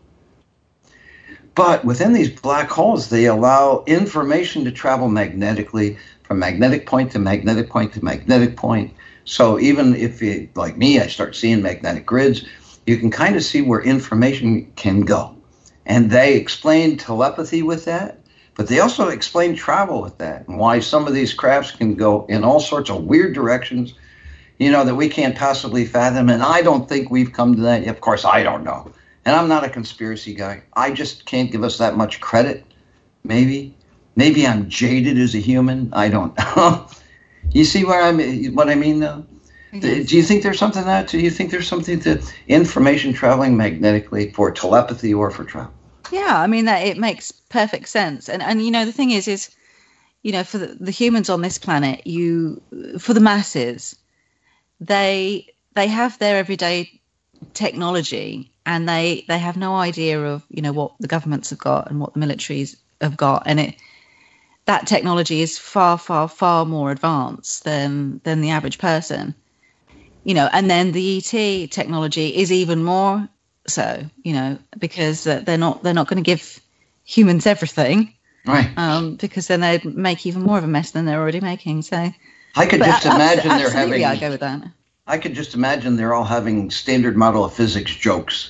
But within these black holes, they allow information to travel magnetically from magnetic point to magnetic point to magnetic point. So even if you, like me, I start seeing magnetic grids, you can kind of see where information can go. And they explain telepathy with that, but they also explain travel with that, and why some of these crafts can go in all sorts of weird directions, that we can't possibly fathom. And I don't think we've come to that. Of course, I don't know. And I'm not a conspiracy guy. I just can't give us that much credit. Maybe I'm jaded as a human. I don't know. You see what I mean, though? Yes. Do you think there's something to that? Do you think there's something to information traveling magnetically for telepathy or for travel? Yeah, that it makes perfect sense. And the thing is for the humans on this planet, for the masses, they have their everyday technology, and they have no idea of what the governments have got and what the militaries have got, and that technology is far, far, far more advanced than the average person, and then the ET technology is even more so, because they're not going to give humans everything, right? Because then they'd make even more of a mess than they're already making. So I could just imagine they're having. I go with that. I could just imagine they're all having standard model of physics jokes,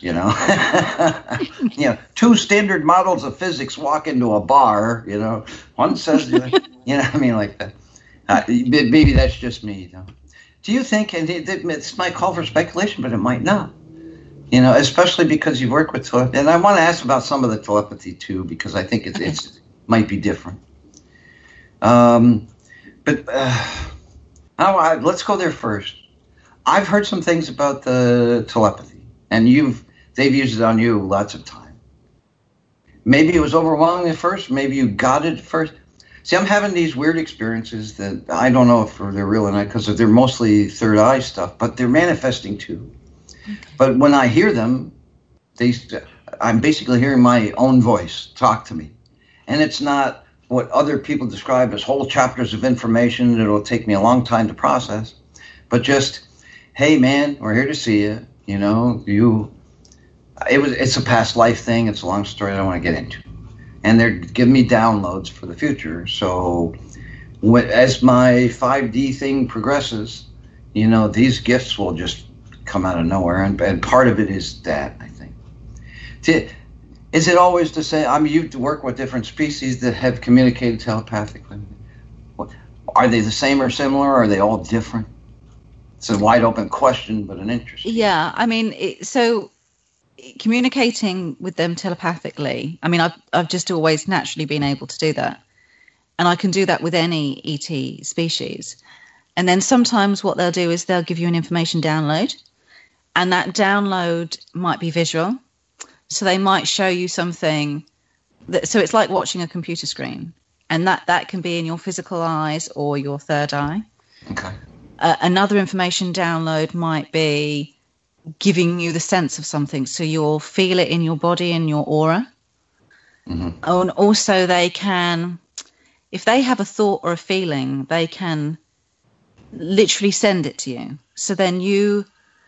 two standard models of physics walk into a bar, one says, like that. Maybe that's just me, though. Do you think, and this might call for speculation, but it might not, especially because you work with telepathy. And I want to ask about some of the telepathy, too, because I think it might be different. But Let's go there first. I've heard some things about the telepathy, and they've used it on you lots of times. Maybe it was overwhelming at first. Maybe you got it at first. See, I'm having these weird experiences that I don't know if they're real or not, because they're mostly third eye stuff, but they're manifesting too. Okay. But when I hear them, I'm basically hearing my own voice talk to me. And it's not what other people describe as whole chapters of information that it'll take me a long time to process, but just, hey man, we're here to see you. You know, it's a past life thing. It's a long story I don't want to get into. And they're giving me downloads for the future. So as my 5D thing progresses, you know, these gifts will just come out of nowhere. And part of it is that, I think. Is it always to say, you work with different species that have communicated telepathically? Are they the same or similar, or are they all different? It's a wide open question, but an interesting. Yeah, I mean, so communicating with them telepathically, I mean, I've just always naturally been able to do that. And I can do that with any ET species. And then sometimes what they'll do is they'll give you an information download. And that download might be visual. So they might show you something so it's like watching a computer screen. And that can be in your physical eyes or your third eye. Okay. Another information download might be giving you the sense of something, so you'll feel it in your body and your aura. Mm-hmm. And also they can, if they have a thought or a feeling, they can literally send it to you. So then you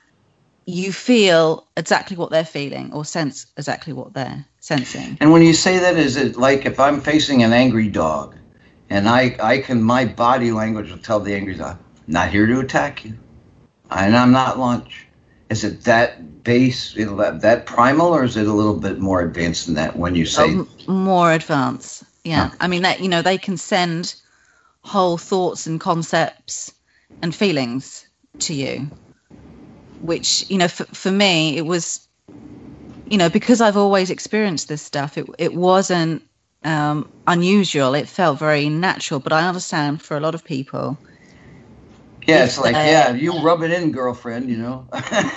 feel exactly what they're feeling or sense exactly what they're sensing. And when you say that, is it like if I'm facing an angry dog and my body language will tell the angry dog, not here to attack you, and I'm not lunch. Is it that base, that primal, or is it a little bit more advanced than that when you say? More advanced, yeah. I mean, that, you know, they can send whole thoughts and concepts and feelings to you, which, you know, for me, it was, you know, because I've always experienced this stuff, it wasn't unusual. It felt very natural, but I understand for a lot of people, yeah, it's like, you rub it in, girlfriend, you know.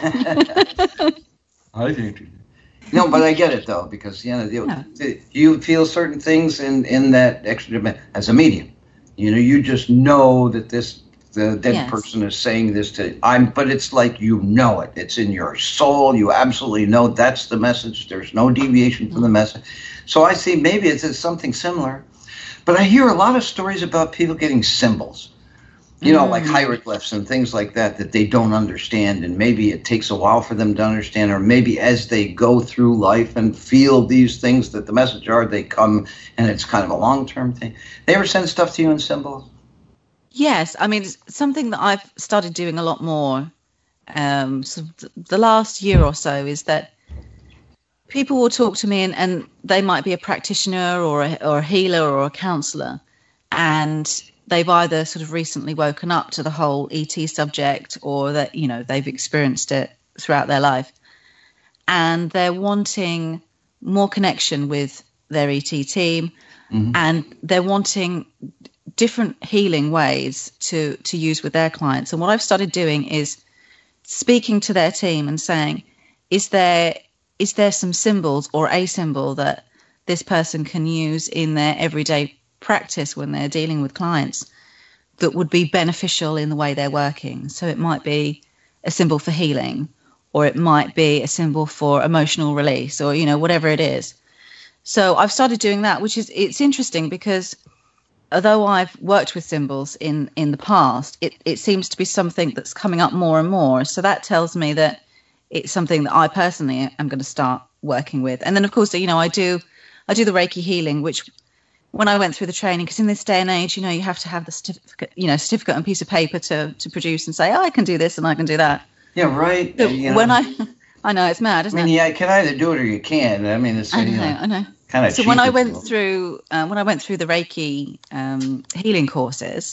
I think. No, but I get it, though, because, you know, you feel certain things in that extra dimension as a medium. You know, you just know that the dead person is saying this but it's like, you know it. It's in your soul. You absolutely know that's the message. There's no deviation from the message. So I see maybe it's something similar. But I hear a lot of stories about people getting symbols. You know, like hieroglyphs and things like that they don't understand, and maybe it takes a while for them to understand, or maybe as they go through life and feel these things that the message are, they come, and it's kind of a long-term thing. They ever send stuff to you in symbols? Yes, I mean, it's something that I've started doing a lot more so the last year or so, is that people will talk to me and they might be a practitioner or a healer or a counselor, and they've either sort of recently woken up to the whole ET subject, or that, you know, they've experienced it throughout their life, and they're wanting more connection with their ET team, and they're wanting different healing ways to use with their clients. And what I've started doing is speaking to their team and saying, is there some symbols or a symbol that this person can use in their everyday practice when they're dealing with clients that would be beneficial in the way they're working? So it might be a symbol for healing, or it might be a symbol for emotional release, or, you know, whatever it is. So I've started doing that, it's interesting because although I've worked with symbols in the past, it seems to be something that's coming up more and more. So that tells me that it's something that I personally am going to start working with. And then, of course, you know, I do the Reiki healing, which when I went through the training, because in this day and age, you know, you have to have the certificate and piece of paper to produce and say, oh, I can do this and I can do that. Yeah, right. So when I know it's mad, isn't it? I mean, yeah, you can either do it or you can't. I mean, it's I know. Kind of. So when I went through the Reiki healing courses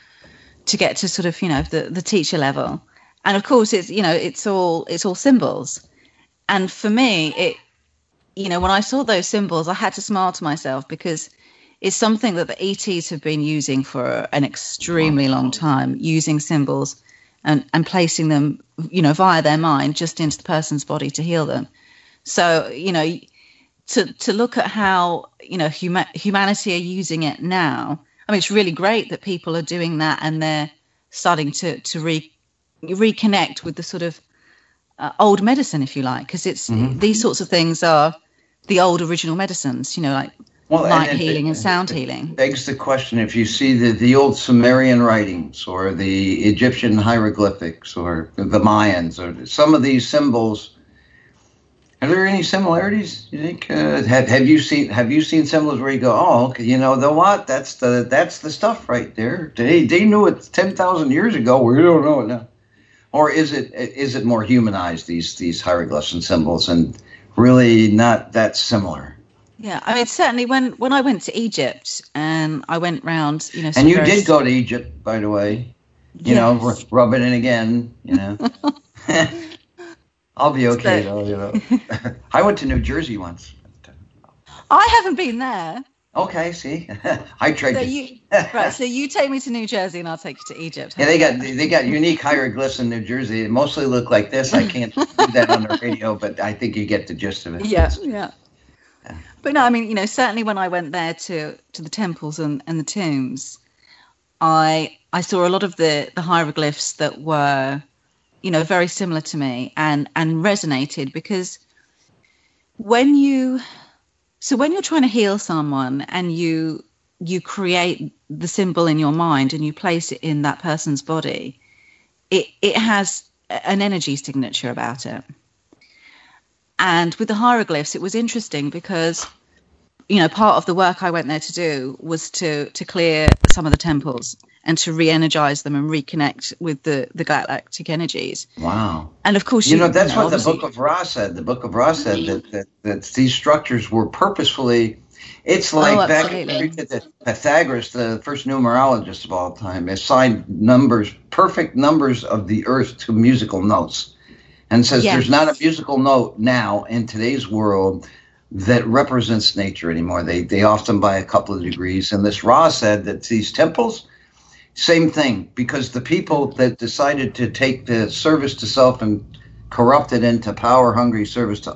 to get to sort of, you know, the teacher level, and of course it's all symbols, and for me, it, you know, when I saw those symbols, I had to smile to myself, because is something that the ETs have been using for an extremely long time, using symbols and placing them, via their mind just into the person's body to heal them. So, to look at how, humanity are using it now, I mean, it's really great that people are doing that, and they're starting to reconnect with the sort of old medicine, if you like, because it's these sorts of things are the old original medicines, like light healing and sound healing. Begs the question, if you see the old Sumerian writings or the Egyptian hieroglyphics or the Mayans or some of these symbols, are there any similarities, you think? Have you seen symbols where you go, oh, okay, the what? That's the stuff right there. They knew it 10,000 years ago. We don't know it now. Or is it more humanized, these hieroglyphs and symbols, and really not that similar? Yeah, I mean, certainly when I went to Egypt and I went round, and you did go to Egypt, by the way, rub it in again, I'll be okay, though, I went to New Jersey once. I haven't been there. Okay, see, I tried right, so you take me to New Jersey and I'll take you to Egypt. Yeah, they got unique hieroglyphs in New Jersey. They mostly look like this. I can't do that on the radio, but I think you get the gist of it. Yeah. But no, I mean, certainly when I went there to the temples and the tombs, I saw a lot of the hieroglyphs that were, very similar to me and resonated, because when you're trying to heal someone and you create the symbol in your mind and you place it in that person's body, it has an energy signature about it. And with the hieroglyphs, it was interesting because, part of the work I went there to do was to clear some of the temples and to re-energize them and reconnect with the galactic energies. Wow. And of course, that's what the Book of Ra said. The Book of Ra said that these structures were purposefully, it's like back to Pythagoras, the first numerologist of all time, assigned perfect numbers of the earth to musical notes. And says there's not a musical note now in today's world that represents nature anymore. They often by a couple of degrees. And this Ra said that these temples, same thing, because the people that decided to take the service to self and corrupt it into power-hungry service to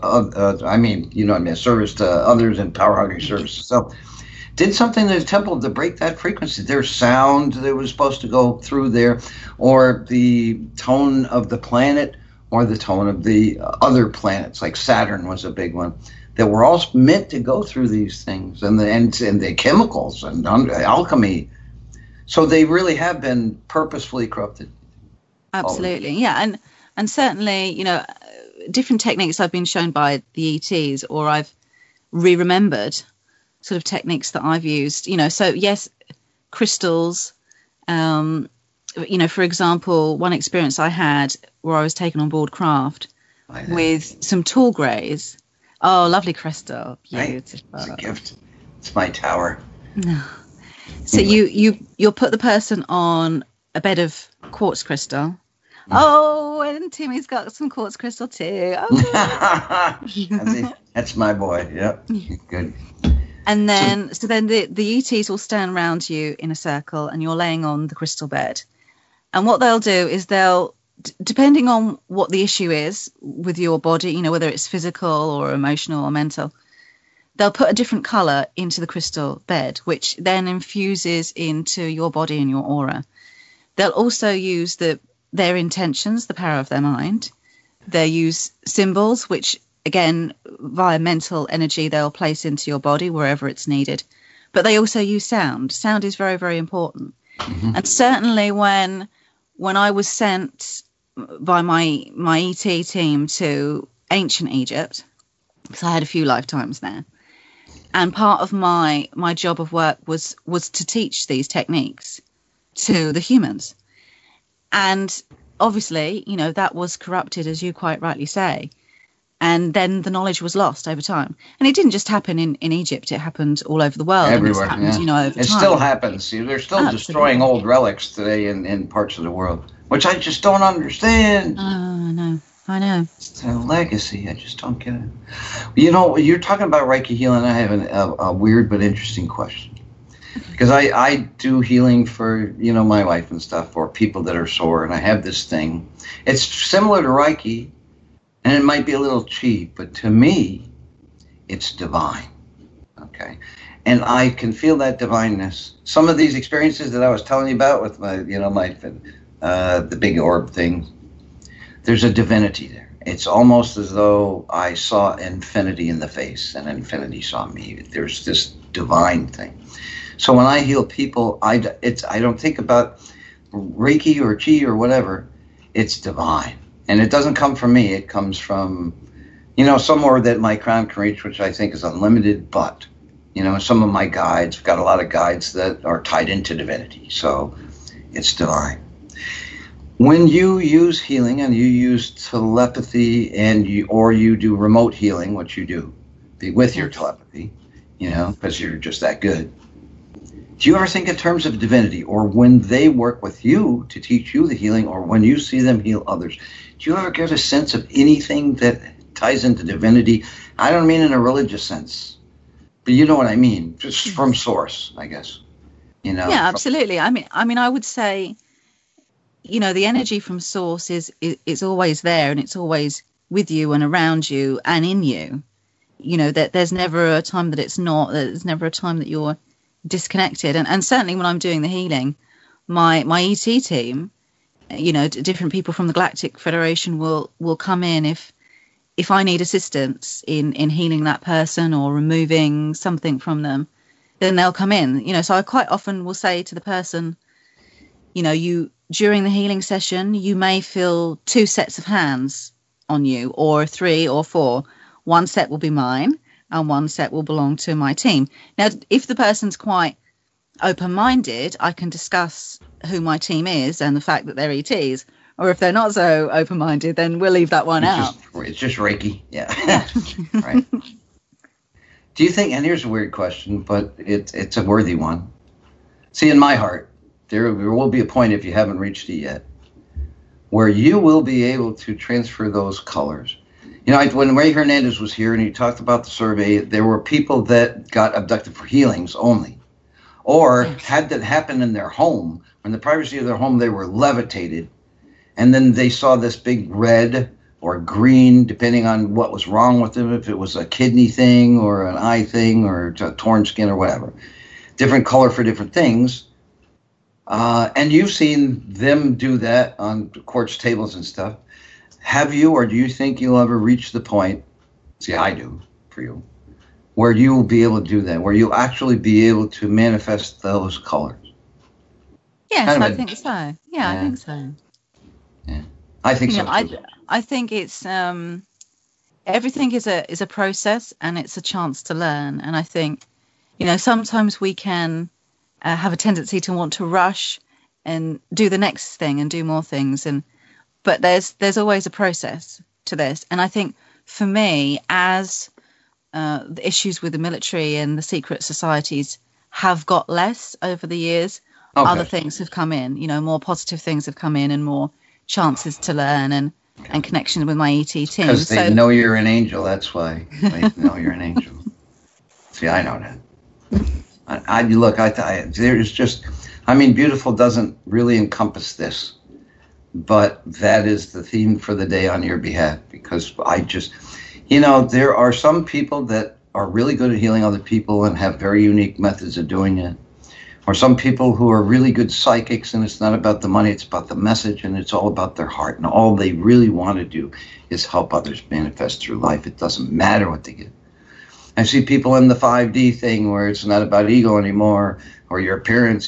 service to others and power-hungry service to self, did something to the temple to break that frequency. There's sound that was supposed to go through there, or the tone of the planet, or the tone of the other planets, like Saturn was a big one, that were all meant to go through these things, and the chemicals and alchemy. So they really have been purposefully corrupted. Absolutely, yeah, and certainly, different techniques I've been shown by the ETs, or I've remembered sort of techniques that I've used. So yes, crystals. For example, one experience I had where I was taken on board craft with some tall greys. Oh, lovely crystal. Beautiful. It's a gift. It's my tower. No. So you'll put the person on a bed of quartz crystal. Oh, and Timmy's got some quartz crystal too. Oh. That's my boy. Yep. Good. And then, so then the ETs will stand around you in a circle, and you're laying on the crystal bed. And what they'll do is depending on what the issue is with your body, whether it's physical or emotional or mental, they'll put a different color into the crystal bed, which then infuses into your body and your aura. They'll also use their intentions, the power of their mind. They use symbols, which again, via mental energy, they'll place into your body wherever it's needed. But they also use sound. Sound is very, very important. Mm-hmm. And certainly when I was sent by my ET team to ancient Egypt, because I had a few lifetimes there, and part of my job of work was to teach these techniques to the humans. And obviously, that was corrupted, as you quite rightly say. And then the knowledge was lost over time. And it didn't just happen in Egypt. It happened all over the world. Everywhere, and it's happened, over it time. Still happens. They're still destroying old relics today in parts of the world, which I just don't understand. I know. It's a legacy. I just don't get it. You're talking about Reiki healing. I have a weird but interesting question. Because I do healing for, my wife and stuff, or people that are sore, and I have this thing. It's similar to Reiki, and it might be a little cheap, but to me, it's divine. Okay. And I can feel that divineness. Some of these experiences that I was telling you about with my, the big orb thing, there's a divinity there. It's almost as though I saw infinity in the face and infinity saw me. There's this divine thing. So when I heal people, I don't think about Reiki or Chi or whatever. It's divine. And it doesn't come from me. It comes from, somewhere that my crown can reach, which I think is unlimited, but some of my guides, I've got a lot of guides that are tied into divinity, so it's divine. When you use healing and you use telepathy or you do remote healing, which you do with your telepathy, because you're just that good. Do you ever think in terms of divinity, or when they work with you to teach you the healing, or when you see them heal others, do you ever get a sense of anything that ties into divinity? I don't mean in a religious sense. But you know what I mean, just from source, I guess. Yeah, absolutely. I mean, I would say, the energy from source is always there, and it's always with you and around you and in you. That there's never a time that it's not. There's never a time that you're disconnected. And certainly when I'm doing the healing, my ET team, different people from the Galactic Federation will come in if I need assistance in healing that person or removing something from them, then they'll come in. So I quite often will say to the person, you during the healing session, you may feel 2 sets of hands on you, or 3 or 4. One set will be mine and one set will belong to my team. Now, if the person's quite open-minded, I can discuss who my team is and the fact that they're ETs. Or if they're not so open-minded, then we'll leave that one out. It's just Reiki. Yeah. Right. Do you think, and here's a weird question, but it's a worthy one. See, in my heart, there will be a point, if you haven't reached it yet, where you will be able to transfer those colors. When Ray Hernandez was here and he talked about the survey, there were people that got abducted for healings only, or had that happen in their home. In the privacy of their home, they were levitated. And then they saw this big red or green, depending on what was wrong with them, if it was a kidney thing or an eye thing or torn skin or whatever. Different color for different things. And you've seen them do that on quartz tables and stuff. Have you, or do you think you'll ever reach the point, see, I do for you, where you will be able to do that, where you'll actually be able to manifest those colors? Yes, I think so. Yeah, I think so. Yeah, I think so. I think it's everything is a process, and it's a chance to learn. And I think, sometimes we can have a tendency to want to rush and do the next thing and do more things, but there's always a process to this. And I think for me, as the issues with the military and the secret societies have got less over the years, other things have come in. More positive things have come in, and more chances to learn and connections with my ET team. Because they know you're an angel, that's why. They know you're an angel. See, I know that. There's just, beautiful doesn't really encompass this, but that is the theme for the day on your behalf, because there are some people that are really good at healing other people and have very unique methods of doing it. Or some people who are really good psychics, and it's not about the money, it's about the message, and it's all about their heart. And all they really want to do is help others manifest through life. It doesn't matter what they get. I see people in the 5D thing where it's not about ego anymore, or your appearance,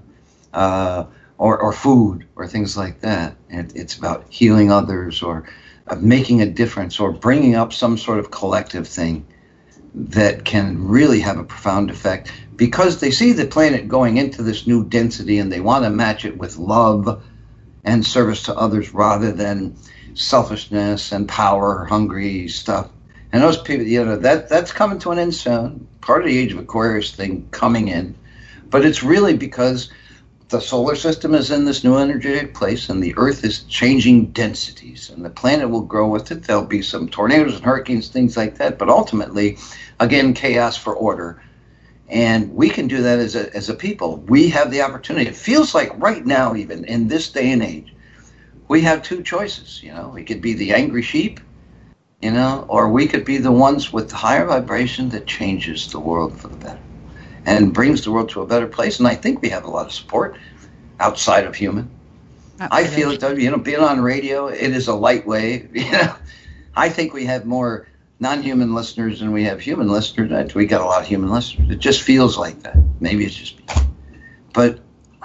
or food, or things like that. And it's about healing others, or making a difference, or bringing up some sort of collective thing that can really have a profound effect, because they see the planet going into this new density and they want to match it with love and service to others rather than selfishness and power hungry stuff. And those people, that's coming to an end soon. Part of the Age of Aquarius thing coming in. But it's really because the solar system is in this new energetic place, and the Earth is changing densities, and the planet will grow with it. There'll be some tornadoes and hurricanes, things like that. But ultimately, again, chaos for order. And we can do that as a people. We have the opportunity. It feels like right now, even in this day and age, we have two choices. We could be the angry sheep, or we could be the ones with the higher vibration that changes the world for the better and brings the world to a better place. And I think we have a lot of support outside of human. Absolutely. I feel it, though, being on radio, it is a light wave. I think we have more non-human listeners than we have human listeners. We got a lot of human listeners. It just feels like that. Maybe it's just me. But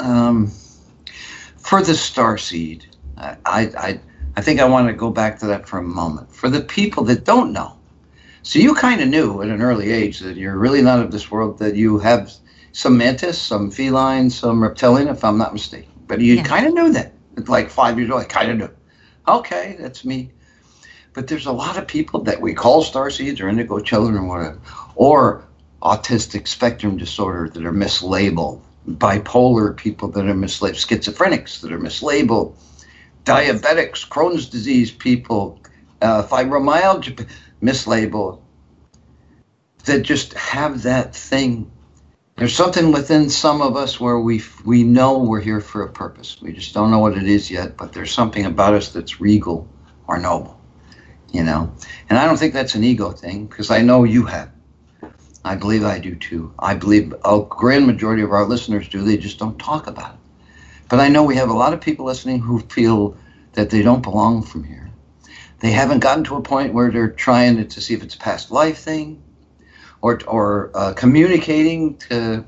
for the starseed, I think I want to go back to that for a moment. For the people that don't know, so you kind of knew at an early age that you're really not of this world, that you have some mantis, some feline, some reptilian, if I'm not mistaken. But you kind of knew that. At like 5 years old, I kind of knew. Okay, that's me. But there's a lot of people that we call starseeds or indigo children or whatever, or autistic spectrum disorder that are mislabeled, bipolar people that are mislabeled, schizophrenics that are mislabeled, diabetics, Crohn's disease people, fibromyalgia mislabeled, that just have that thing. There's something within some of us where we know we're here for a purpose. We just don't know what it is yet, but there's something about us that's regal or noble. And I don't think that's an ego thing, because I know you have. I believe I do too. I believe a grand majority of our listeners do. They just don't talk about it. But I know we have a lot of people listening who feel that they don't belong from here. They haven't gotten to a point where they're trying to see if it's a past life thing, or communicating to,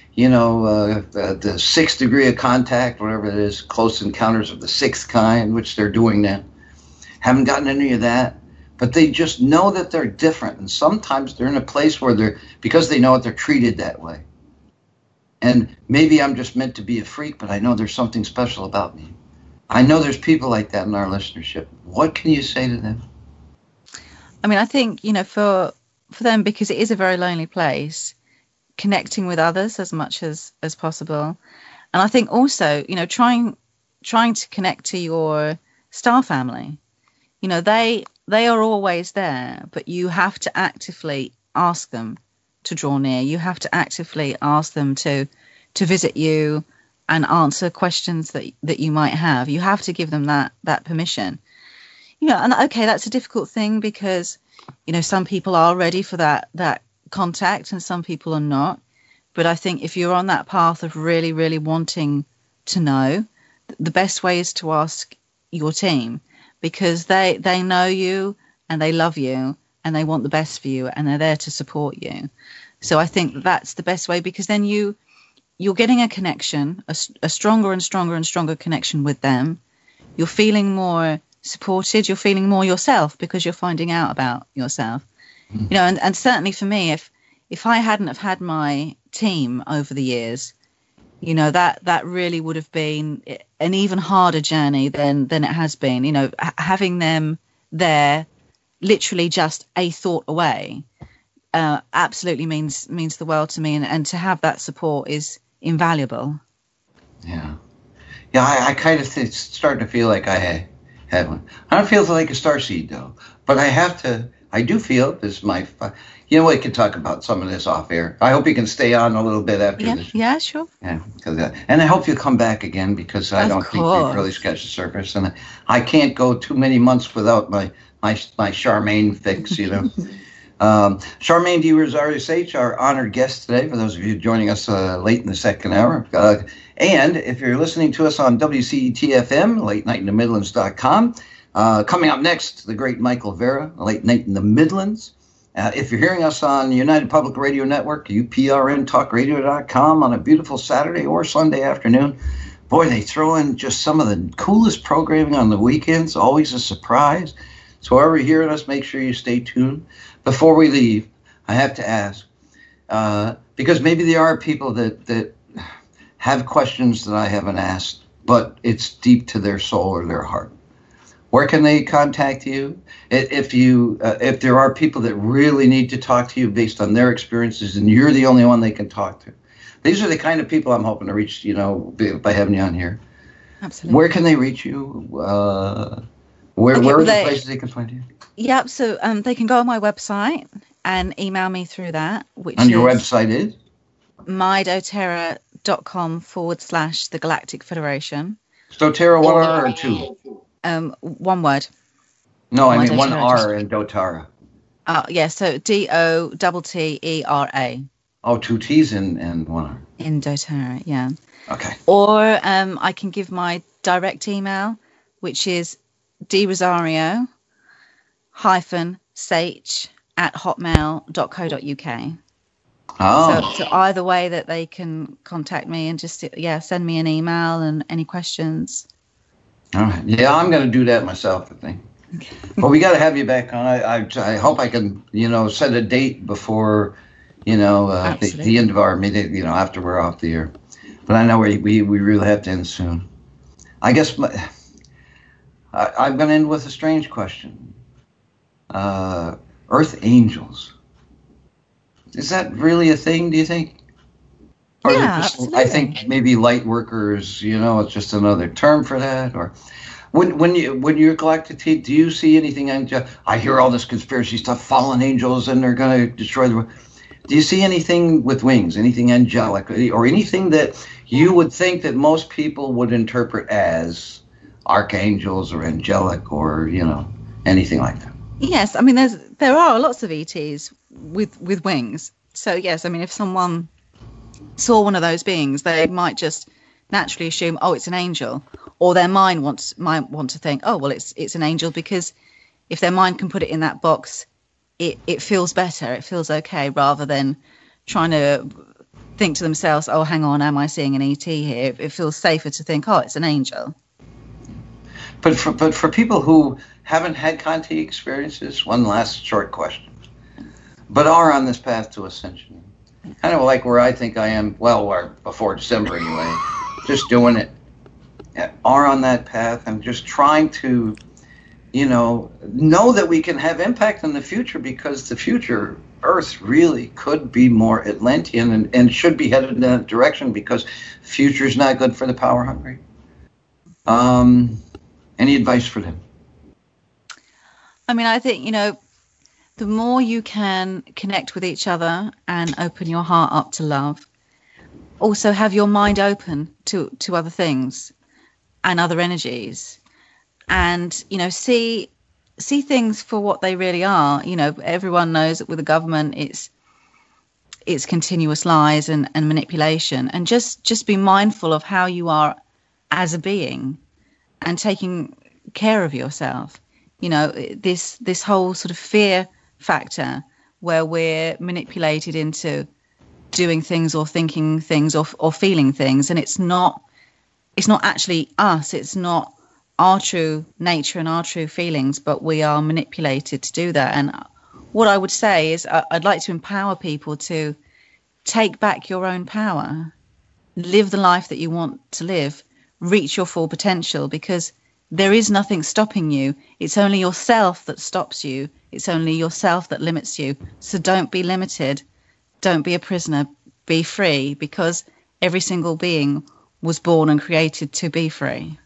the 6th degree of contact, whatever it is, close encounters of the 6th kind, which they're doing now. Haven't gotten any of that, but they just know that they're different. And sometimes they're in a place where because they know it, they're treated that way. And maybe I'm just meant to be a freak, but I know there's something special about me. I know there's people like that in our listenership. What can you say to them? I mean, I think, for them, because it is a very lonely place, connecting with others as much as possible. And I think also, trying to connect to your star family. They are always there, but you have to actively ask them to draw near. You have to actively ask them to visit you and answer questions that you might have. You have to give them that permission. And okay, that's a difficult thing because, some people are ready for that contact and some people are not. But I think if you're on that path of really, really wanting to know, the best way is to ask your team. Because they know you and they love you and they want the best for you and they're there to support you. So I think that's the best way, because then you're getting a connection, a stronger and stronger and stronger connection with them. You're feeling more supported. You're feeling more yourself because you're finding out about yourself. Mm-hmm. And certainly for me, if I hadn't have had my team over the years, that really would have been an even harder journey than it has been. Having them there, literally just a thought away, absolutely means the world to me. And to have that support is invaluable. Yeah. I kind of start to feel like I had one. I don't feel like a starseed though, but I do feel this is my. We can talk about some of this off air. I hope you can stay on a little bit after this. Yeah, sure. Yeah, and I hope you'll come back again, because I don't think you've really scratched the surface, and I can't go too many months without my Charmaine fix. Charmaine DiRosario, our honored guest today. For those of you joining us late in the second hour, and if you're listening to us on WCET-FM, LateNightInTheMidlands.com. Coming up next, the great Michael Vera, Late Night in the Midlands. If you're hearing us on United Public Radio Network, UPRNTalkRadio.com on a beautiful Saturday or Sunday afternoon, boy, they throw in just some of the coolest programming on the weekends, always a surprise. So wherever you're hearing us, make sure you stay tuned. Before we leave, I have to ask, because maybe there are people that have questions that I haven't asked, but it's deep to their soul or their heart. Where can they contact you? If there are people that really need to talk to you based on their experiences, and you're the only one they can talk to. These are the kind of people I'm hoping to reach, by having you on here. Absolutely. Where can they reach you? Where are the places they can find you? Yeah, so they can go on my website and email me through that. Your website is? mydoterra.com/the Galactic Federation. doTERRA, one R or two? One word. No, I mean one R in doTERRA. Yeah, so DOTTERA. Oh, two T's and one R. In doTERRA, yeah. Okay. Or I can give my direct email, which is drosario-sage@hotmail.co.uk. Oh. So either way that they can contact me and just send me an email and any questions. All right. Yeah, I'm going to do that myself, I think. Okay. Well, we got to have you back on. I hope I can, set a date before, the end of our meeting, after we're off the air. But I know we really have to end soon. I guess I'm going to end with a strange question. Earth angels. Is that really a thing, do you think? Or yeah, absolutely. I think maybe light workers, it's just another term for that. Or when you're galactic, do you see anything? I hear all this conspiracy stuff, fallen angels, and they're going to destroy the world. Do you see anything with wings, anything angelic, or anything that you would think that most people would interpret as archangels or angelic, or anything like that? Yes, I mean there are lots of ETs with wings. So yes, I mean if someone saw one of those beings, they might just naturally assume, oh, it's an angel, or their mind might want to think, oh, well, it's an angel, because if their mind can put it in that box, it feels better, it feels okay, rather than trying to think to themselves, oh, hang on, am I seeing an ET here? It feels safer to think, oh, it's an angel. But for people who haven't had contact experiences, one last short question, but are on this path to ascension, kind of like where I think I am, or before December anyway, just doing it, are on that path and just trying to, know that we can have impact in the future, because the future Earth really could be more Atlantean and should be headed in that direction, because future is not good for the power hungry. Any advice for them? I mean, I think, the more you can connect with each other and open your heart up to love, also have your mind open to other things and other energies, and, see things for what they really are. Everyone knows that with the government, it's continuous lies and manipulation, and just be mindful of how you are as a being and taking care of yourself. This whole sort of fear factor where we're manipulated into doing things or thinking things or feeling things, and it's not actually us, it's not our true nature and our true feelings, but we are manipulated to do that. And what I would say is I'd like to empower people to take back your own power, live the life that you want to live, reach your full potential, because there is nothing stopping you. It's only yourself that stops you. It's only yourself that limits you. So don't be limited. Don't be a prisoner. Be free, because every single being was born and created to be free.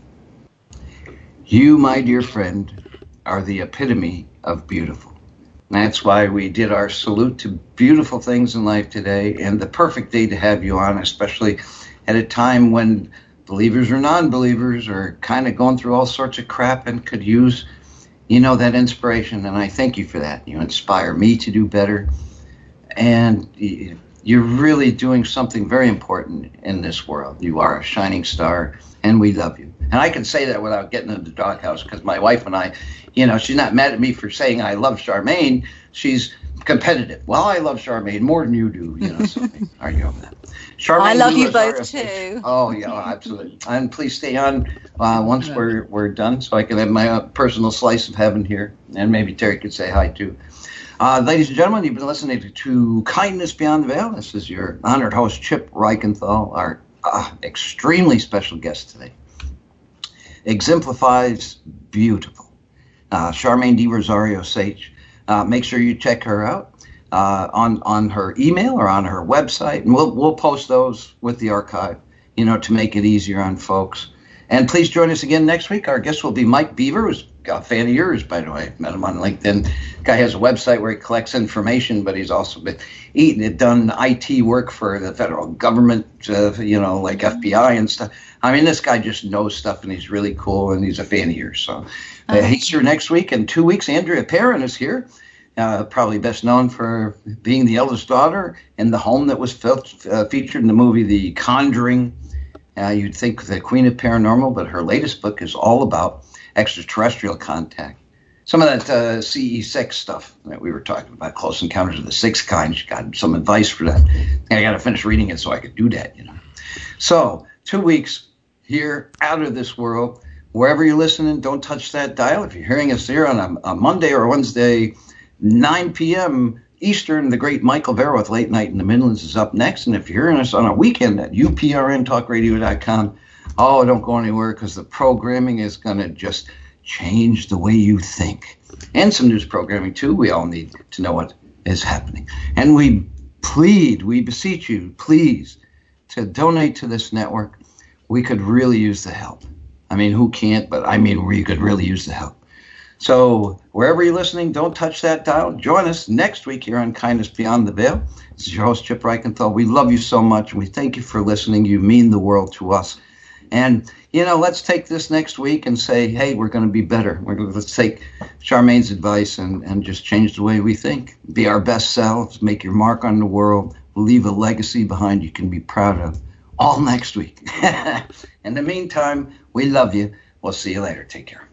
You, my dear friend, are the epitome of beautiful. That's why we did our salute to beautiful things in life today, and the perfect day to have you on, especially at a time when believers or non-believers are kind of going through all sorts of crap and could use, that inspiration. And I thank you for that. You inspire me to do better. And you're really doing something very important in this world. You are a shining star, and we love you. And I can say that without getting into the doghouse, because my wife and I, she's not mad at me for saying I love Charmaine. She's competitive. Well, I love Charmaine more than you do, so we argue over that. Charmaine, I love you both too. Oh yeah, absolutely. And please stay on once we're done, so I can have my personal slice of heaven here, and maybe Terry could say hi too. Ladies and gentlemen, you've been listening to Kindness Beyond the Veil. This is your honored host, Chip Reichenthal, our extremely special guest today. Exemplifies beautiful. Charmaine D. Rosario Sage. Make sure you check her out on her email or on her website, and we'll post those with the archive, to make it easier on folks. And please join us again next week. Our guest will be Mike Beaver, who's a fan of yours, by the way. Met him on LinkedIn. Guy has a website where he collects information, but he's also done IT work for the federal government, like FBI and stuff. I mean, this guy just knows stuff, and he's really cool, and he's a fan of yours. So he's here next week. In 2 weeks, Andrea Perron is here. Probably best known for being the eldest daughter in the home that was featured in the movie The Conjuring. You'd think the Queen of Paranormal, but her latest book is all about extraterrestrial contact. Some of that CE6 stuff that we were talking about, Close Encounters of the Sixth Kind. She got some advice for that. And I got to finish reading it so I could do that, So 2 weeks here, out of this world. Wherever you're listening, don't touch that dial. If you're hearing us here on a Monday or Wednesday, 9 p.m. Eastern, the great Michael Vera with Late Night in the Midlands is up next. And if you're hearing us on a weekend at uprntalkradio.com, don't go anywhere, because the programming is going to just change the way you think. And some news programming, too. We all need to know what is happening. And we beseech you, please, to donate to this network. We could really use the help. I mean, who can't? But I mean, we could really use the help. So wherever you're listening, don't touch that dial. Join us next week here on Kindness Beyond the Veil. This is your host, Chip Reichenthal. We love you so much, and we thank you for listening. You mean the world to us. And, let's take this next week and say, hey, we're going to be better. Let's take Charmaine's advice and just change the way we think. Be our best selves. Make your mark on the world. Leave a legacy behind you can be proud of. All next week. In the meantime, we love you. We'll see you later. Take care.